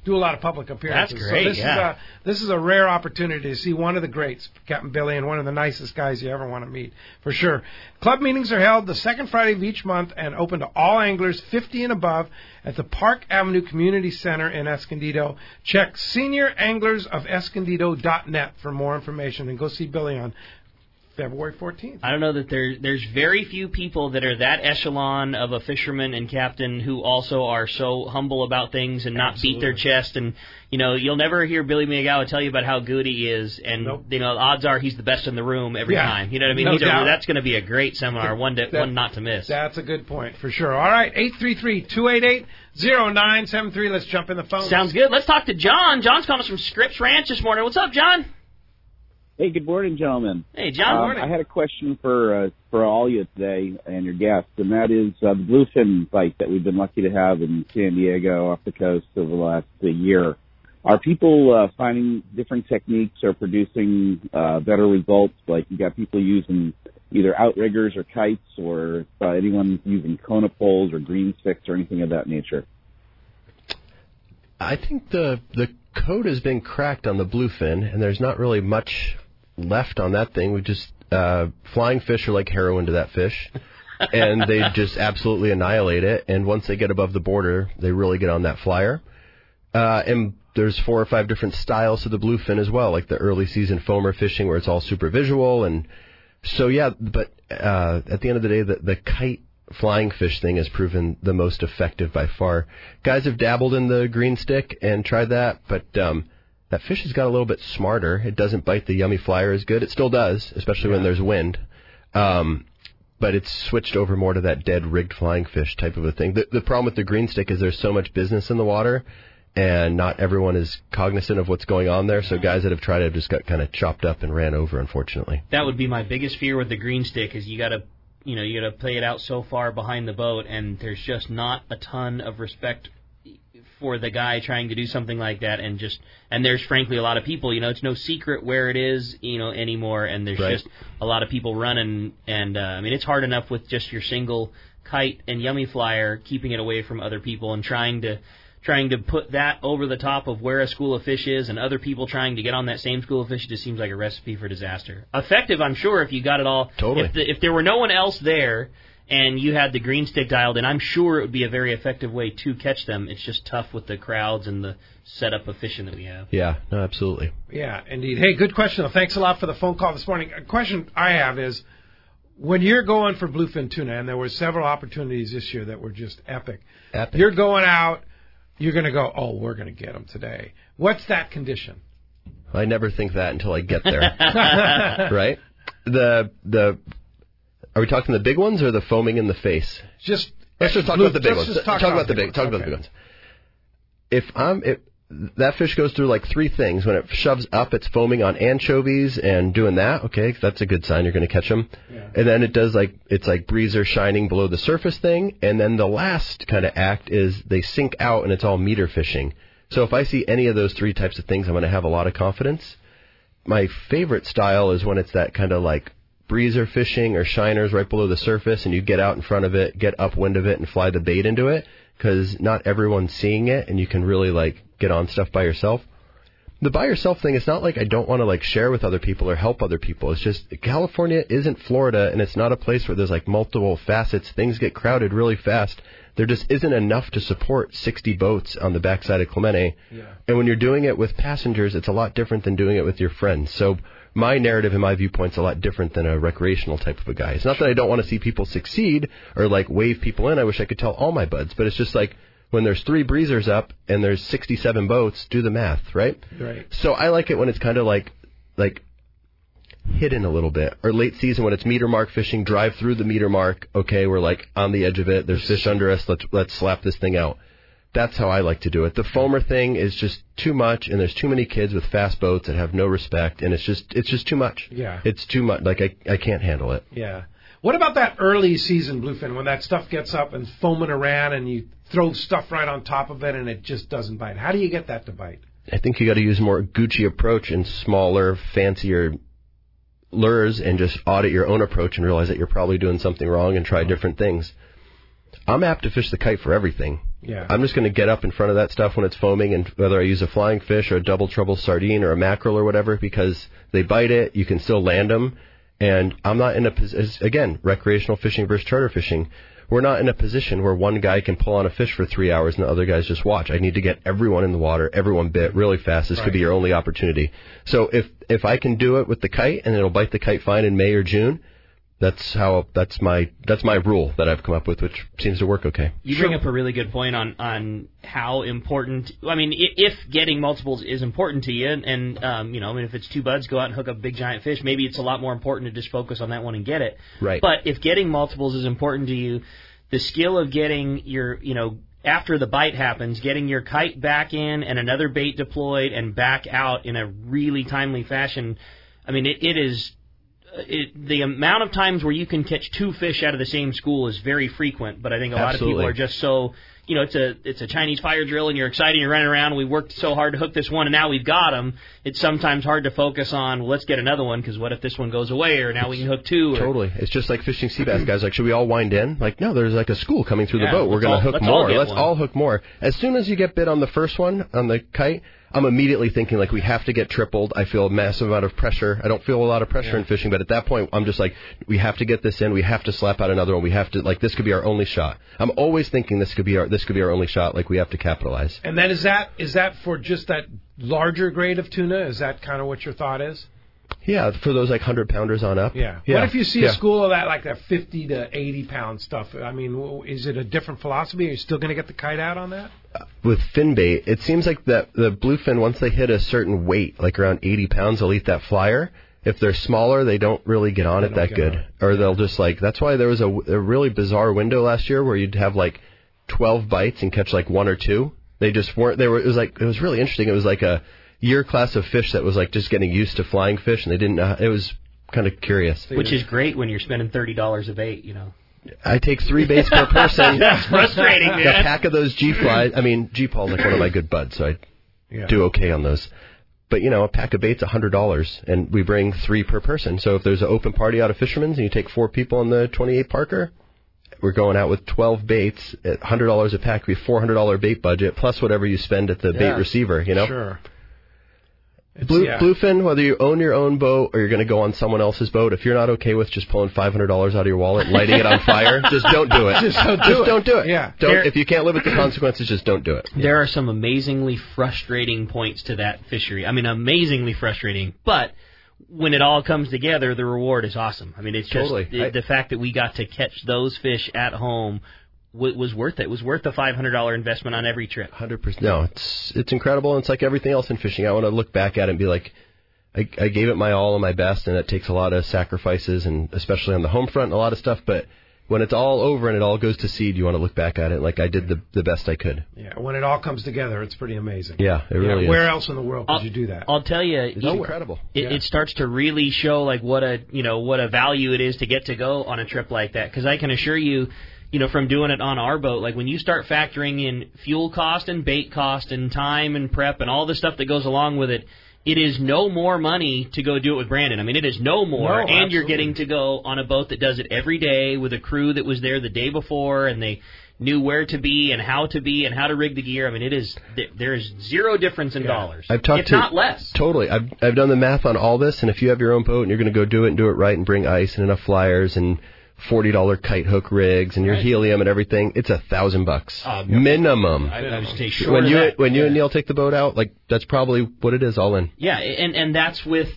do a lot of public appearances. That's great, So this is a rare opportunity to see one of the greats, Captain Billy, and one of the nicest guys you ever want to meet, for sure. Club meetings are held the second Friday of each month and open to all anglers 50 and above at the Park Avenue Community Center in Escondido. Check senioranglersofescondido.net for more information, and go see Billy on February 14th. I don't know that there's very few people that are that echelon of a fisherman and captain who also are so humble about things and not beat their chest. And, you'll never hear Billy Miyagawa tell you about how good he is. And, odds are he's the best in the room every time. You know what I mean? No doubt. That's going to be a great seminar, one not to miss. That's a good point, for sure. All right, 833-288-0973. Let's jump in the phone. Sounds good. Let's talk to John. John's calling us from Scripps Ranch this morning. What's up, John? Hey, good morning, gentlemen. Hey, John. Morning. I had a question for all you today and your guests, and that is the bluefin bite that we've been lucky to have in San Diego off the coast over the last year. Are people finding different techniques or producing better results? Like you got people using either outriggers or kites, or anyone using Kona poles or green sticks or anything of that nature? I think the code has been cracked on the bluefin, and there's not really much left on that thing. We just flying fish are like heroin to that fish, and they just absolutely annihilate it. And once they get above the border, they really get on that flyer. And there's 4 or 5 different styles to the bluefin as well, like the early season foamer fishing where it's all super visual. And so but at the end of the day, the kite flying fish thing has proven the most effective by far. Guys have dabbled in the green stick and tried that, but that fish has got a little bit smarter. It doesn't bite the yummy flyer as good. It still does, especially when there's wind. But it's switched over more to that dead rigged flying fish type of a thing. The problem with the green stick is there's so much business in the water, and not everyone is cognizant of what's going on there. So guys that have tried it have just got kind of chopped up and ran over, unfortunately. That would be my biggest fear with the green stick, is you got to play it out so far behind the boat, and there's just not a ton of respect for the guy trying to do something like that, and there's frankly a lot of people, it's no secret where it is, anymore, and there's just a lot of people running, and it's hard enough with just your single kite and yummy flyer, keeping it away from other people and trying to put that over the top of where a school of fish is, and other people trying to get on that same school of fish. It just seems like a recipe for disaster. Effective, I'm sure, if you got it all. Totally. If there were no one else there and you had the green stick dialed in, I'm sure it would be a very effective way to catch them. It's just tough with the crowds and the setup of fishing that we have. Yeah, no, absolutely. Yeah, indeed. Hey, good question. Thanks a lot for the phone call this morning. A question I have is, when you're going for bluefin tuna, and there were several opportunities this year that were just epic. You're going out, you're going to go, we're going to get them today. What's that condition? I never think that until I get there. Right? Are we talking the big ones or the foaming in the face? Let's just talk about the big ones. Talk about the big ones. That fish goes through like 3 things. When it shoves up, it's foaming on anchovies and doing that. Okay, that's a good sign. You're going to catch them. Yeah. And then it's like breezer shining below the surface thing. And then the last kind of act is they sink out and it's all meter fishing. So if I see any of those 3 types of things, I'm going to have a lot of confidence. My favorite style is when it's that kind of like breezer fishing or shiners right below the surface, and you get out in front of it, get upwind of it, and fly the bait into it, because not everyone's seeing it, and you can really like get on stuff by yourself. The by yourself thing, it's not like I don't want to like share with other people or help other people. It's just California isn't Florida, and it's not a place where there's like multiple facets. Things get crowded really fast. There just isn't enough to support 60 boats on the backside of Clemente. Yeah. And when you're doing it with passengers, it's a lot different than doing it with your friends. So my narrative and my viewpoint's a lot different than a recreational type of a guy. It's not that I don't want to see people succeed or like wave people in. I wish I could tell all my buds, but it's just like when there's 3 breezers up and there's 67 boats, do the math, right? Right. So I like it when it's kind of like hidden a little bit, or late season when it's meter mark fishing, drive through the meter mark. Okay, we're like on the edge of it. There's fish under us. Let's slap this thing out. That's how I like to do it. The foamer thing is just too much, and there's too many kids with fast boats that have no respect, and it's just too much. Yeah. It's too much. Like I can't handle it. Yeah. What about that early season bluefin, when that stuff gets up and foaming around and you throw stuff right on top of it and it just doesn't bite? How do you get that to bite? I think you got to use a more Gucci approach and smaller, fancier lures, and just audit your own approach and realize that you're probably doing something wrong and try different things. I'm apt to fish the kite for everything. Yeah. I'm just going to get up in front of that stuff when it's foaming, and whether I use a flying fish or a double trouble sardine or a mackerel or whatever, because they bite it, you can still land them. And I'm not in a position, again, recreational fishing versus charter fishing. We're not in a position where one guy can pull on a fish for 3 hours and the other guys just watch. I need to get everyone in the water, everyone bit really fast. This could be your only opportunity. So if I can do it with the kite and it'll bite the kite fine in May or June, that's my rule that I've come up with, which seems to work okay. You bring up a really good point on how important. I mean, if getting multiples is important to you, and if it's 2 buds, go out and hook up a big giant fish. Maybe it's a lot more important to just focus on that one and get it. Right. But if getting multiples is important to you, the skill of getting your after the bite happens, getting your kite back in and another bait deployed and back out in a really timely fashion. I mean, it is. The amount of times where you can catch 2 fish out of the same school is very frequent, but I think a lot of people are just so, it's a Chinese fire drill and you're excited, you're running around, and we worked so hard to hook this one and now we've got them. It's sometimes hard to focus on, well, let's get another one because what if this one goes away, or now we can hook 2. Totally. It's just like fishing sea bass, guys. Like, should we all wind in? Like, no, there's like a school coming through the boat. We're going to hook more. Let's all hook more. As soon as you get bit on the first one, on the kite, I'm immediately thinking, like, we have to get tripled. I feel a massive amount of pressure. I don't feel a lot of pressure in fishing, but at that point, I'm just like, we have to get this in. We have to slap out another one. We have to, like, this could be our only shot. I'm always thinking this could be our only shot. Like, we have to capitalize. And then is that for just that larger grade of tuna? Is that kind of what your thought is? Yeah, for those like 100-pounders on up. Yeah. What if you see a school of that, like that 50 to 80-pound stuff? I mean, is it a different philosophy? Are you still going to get the kite out on that? With fin bait, it seems like that the bluefin, once they hit a certain weight, like around 80 pounds, they'll eat that flyer. If they're smaller, they don't really get on it that good. Or they'll just like, that's why there was a really bizarre window last year where you'd have like 12 bites and catch like 1 or 2. They just weren't, it was really interesting. It was like a year class of fish that was like just getting used to flying fish, and they didn't know. It was kind of curious. Which is great when you're spending $30 a bait, I take 3 baits per person. That's frustrating, man. A pack of those G-flies. I mean, G-Paul's like one of my good buds, so I do okay on those. But, a pack of bait's $100, and we bring 3 per person. So if there's an open party out of Fisherman's and you take 4 people on the 28 Parker, we're going out with 12 baits at $100 a pack. We have $400 bait budget, plus whatever you spend at the bait receiver, Sure. Bluefin, whether you own your own boat or you're going to go on someone else's boat, if you're not okay with just pulling $500 out of your wallet and lighting it on fire, just don't do it. Just don't do it. Yeah. If you can't live with the consequences, just don't do it. There are some amazingly frustrating points to that fishery. I mean, amazingly frustrating. But when it all comes together, the reward is awesome. I mean, it's just the fact that we got to catch those fish at home was worth it. It was worth the $500 investment on every trip. 100%. No, it's incredible, and it's like everything else in fishing. I want to look back at it and be like, I gave it my all and my best, and it takes a lot of sacrifices, and especially on the home front, and a lot of stuff. But when it's all over and it all goes to seed, you want to look back at it like I did the best I could. Yeah, when it all comes together, it's pretty amazing. Yeah, it really is. Where else in the world could you do that? I'll tell you, it's incredible. It starts to really show like what a value it is to get to go on a trip like that. Because I can assure you, from doing it on our boat, like when you start factoring in fuel cost and bait cost and time and prep and all the stuff that goes along with it, it is no more money to go do it with Brandon. I mean, it is no more, and absolutely. You're getting to go on a boat that does it every day with a crew that was there the day before, and they knew where to be and how to rig the gear. I mean, there is zero difference in dollars, if not less. Totally. I've done the math on all this, and if you have your own boat and you're going to go do it and do it right and bring ice and enough flyers and $40 kite hook rigs and your helium and everything, it's $1,000 minimum. I would say short when you and Neil take the boat out, like that's probably what it is all in. Yeah, and that's with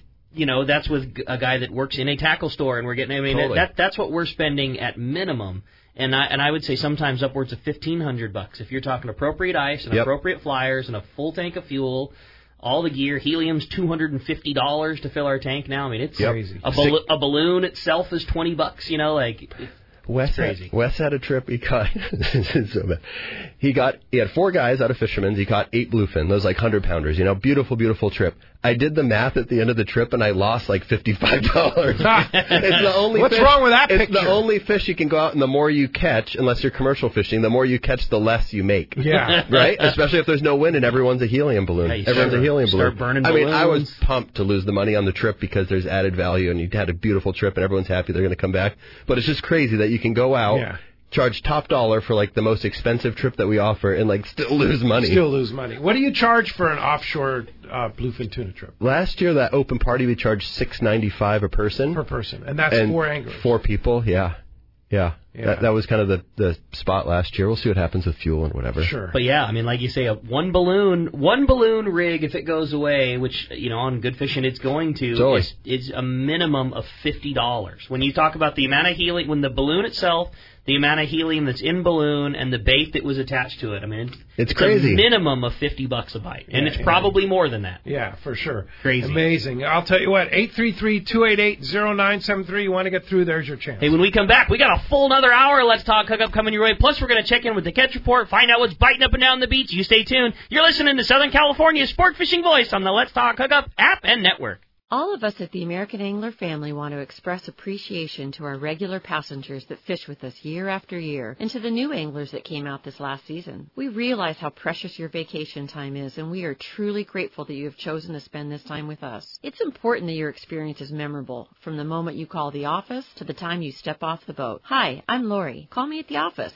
a guy that works in a tackle store, and we're getting. I mean, totally. That's what we're spending at minimum, and I would say sometimes upwards of $1,500 if you're talking appropriate ice and appropriate flyers and a full tank of fuel. All the gear, helium's $250 to fill our tank now. I mean, it's crazy. A balloon itself is $20. Wes had a trip. He caught. So bad. He had 4 guys out of Fisherman's. He caught 8 bluefin. Those like 100-pounders. Beautiful, beautiful trip. I did the math at the end of the trip, and I lost like $55. It's the only. What's wrong with that picture? It's the only fish you can go out, and the more you catch, unless you're commercial fishing, the more you catch, the less you make. Yeah. Right. Especially if there's no wind and everyone's a helium balloon. Yeah, everyone's a helium balloon. Start burning balloons. I mean, I was pumped to lose the money on the trip because there's added value, and you had a beautiful trip, and everyone's happy they're going to come back. But it's just crazy that you can go out. Yeah. charge top dollar for like the most expensive trip that we offer and like still lose money. What do you charge for an offshore bluefin tuna trip? Last year, that open party, we charged $6.95 a person. Per person. And that's 4 anglers. 4 people, yeah. That was kind of the spot last year. We'll see what happens with fuel and whatever. Sure. But yeah, I mean, like you say, one balloon rig, if it goes away, which, on Good Fishing it's going to, is a minimum of $50. When you talk about the amount of helium, when the balloon itself, the amount of helium that's in balloon and the bait that was attached to it, I mean, it's crazy. A minimum of $50 a bite, and it's probably more than that. Yeah, for sure. Crazy. Amazing. I'll tell you what, 833-288-0973. You want to get through, there's your chance. Hey, when we come back, we got a full another hour of Let's Talk Hookup coming your way. Plus, we're going to check in with the Catch Report, find out what's biting up and down the beach. You stay tuned. You're listening to Southern California's Sport Fishing Voice on the Let's Talk Hookup app and network. All of us at the American Angler family want to express appreciation to our regular passengers that fish with us year after year, and to the new anglers that came out this last season. We realize how precious your vacation time is, and we are truly grateful that you have chosen to spend this time with us. It's important that your experience is memorable, from the moment you call the office to the time you step off the boat. Hi, I'm Lori. Call me at the office,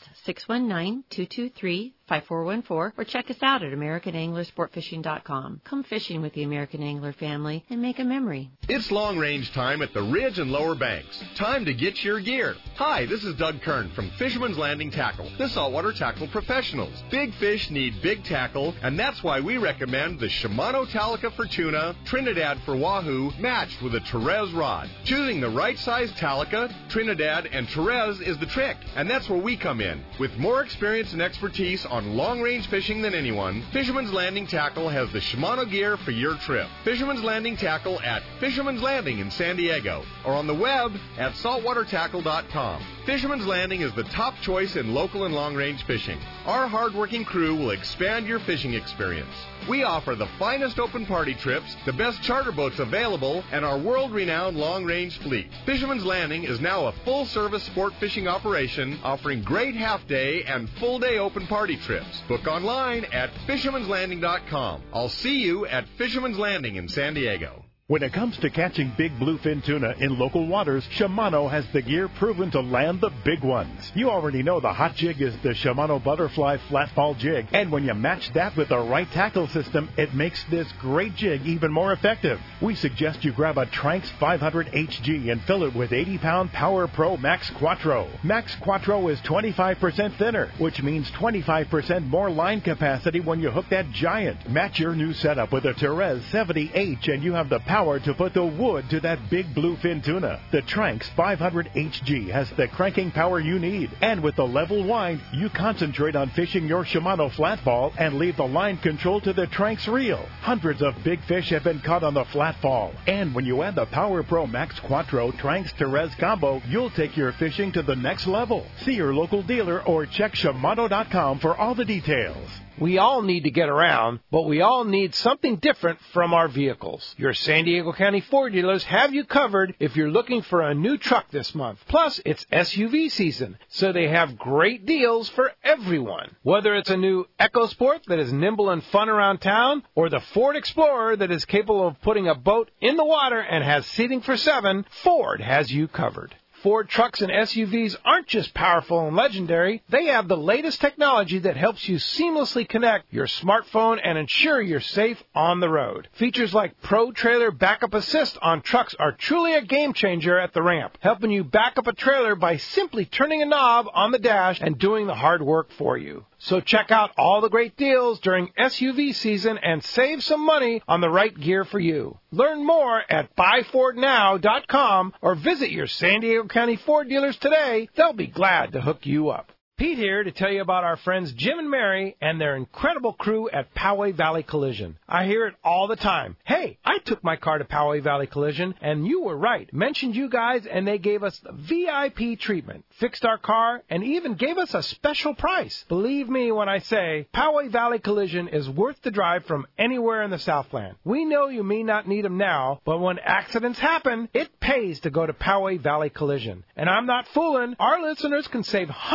619-223-5414, or check us out at AmericanAnglerSportFishing.com. Come fishing with the American Angler family and make a memory. It's long range time at the Ridge and Lower Banks. Time to get your gear. Hi, this is Doug Kern from Fisherman's Landing Tackle, the saltwater tackle professionals. Big fish need big tackle, and that's why we recommend the Shimano Talica for tuna, Trinidad for wahoo, matched with a Terez rod. Choosing the right size Talica, Trinidad, and Terez is the trick, and that's where we come in. With more experience and expertise on long range fishing than anyone, Fisherman's Landing Tackle has the Shimano gear for your trip. Fisherman's Landing Tackle at Fisherman's Landing in San Diego, or on the web at saltwatertackle.com. Fisherman's Landing is the top choice in local and long-range fishing. Our hard-working crew will expand your fishing experience. We offer the finest open party trips, the best charter boats available, and our world-renowned long-range fleet. Fisherman's Landing is now a full-service sport fishing operation offering great half-day and full-day open party trips. Book online at fishermanslanding.com. I'll see you at Fisherman's Landing in San Diego. When it comes to catching big bluefin tuna in local waters, Shimano has the gear proven to land the big ones. You already know the hot jig is the Shimano Butterfly Flatball Jig, and when you match that with the right tackle system, it makes this great jig even more effective. We suggest you grab a Tranx 500 HG and fill it with 80-pound Power Pro Max Quattro. Max Quattro is 25% thinner, which means 25% more line capacity when you hook that giant. Match your new setup with a Terez 70H and you have the power to put the wood to that big bluefin tuna. The Tranx 500 HG has the cranking power you need, and with the level wind, you concentrate on fishing your Shimano flatball and leave the line control to the Tranx reel. Hundreds of big fish have been caught on the flatball, and when you add the Power Pro Max Quattro Tranx Terez combo, you'll take your fishing to the next level. See your local dealer or check Shimano.com for all the details. We all need to get around, but we all need something different from our vehicles. Your San Diego County Ford dealers have you covered if you're looking for a new truck this month. Plus, it's SUV season, so they have great deals for everyone. Whether it's a new EcoSport that is nimble and fun around town, or the Ford Explorer that is capable of putting a boat in the water and has seating for 7, Ford has you covered. Ford trucks and SUVs aren't just powerful and legendary. They have the latest technology that helps you seamlessly connect your smartphone and ensure you're safe on the road. Features like Pro Trailer Backup Assist on trucks are truly a game changer at the ramp, helping you back up a trailer by simply turning a knob on the dash and doing the hard work for you. So check out all the great deals during SUV season and save some money on the right gear for you. Learn more at buyfordnow.com or visit your San Diego County Ford dealers today. They'll be glad to hook you up. Pete here to tell you about our friends Jim and Mary and their incredible crew at Poway Valley Collision. I hear it all the time. Hey, I took my car to Poway Valley Collision, and you were right. Mentioned you guys, and they gave us the VIP treatment, fixed our car, and even gave us a special price. Believe me when I say Poway Valley Collision is worth the drive from anywhere in the Southland. We know you may not need them now, but when accidents happen, it pays to go to Poway Valley Collision. And I'm not fooling. Our listeners can save hundreds of dollars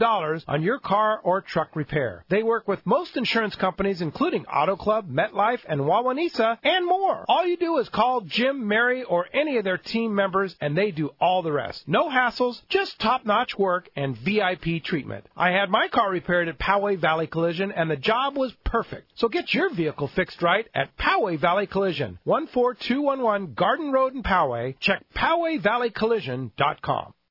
$1,000 on your car or truck repair. They work with most insurance companies, including Auto Club, MetLife, and Wawanesa, and more. All you do is call Jim, Mary, or any of their team members, and they do all the rest. No hassles, just top-notch work and VIP treatment. I had my car repaired at Poway Valley Collision, and the job was perfect. So get your vehicle fixed right at Poway Valley Collision, 14211 Garden Road in Poway. Check PowayValleyCollision.com.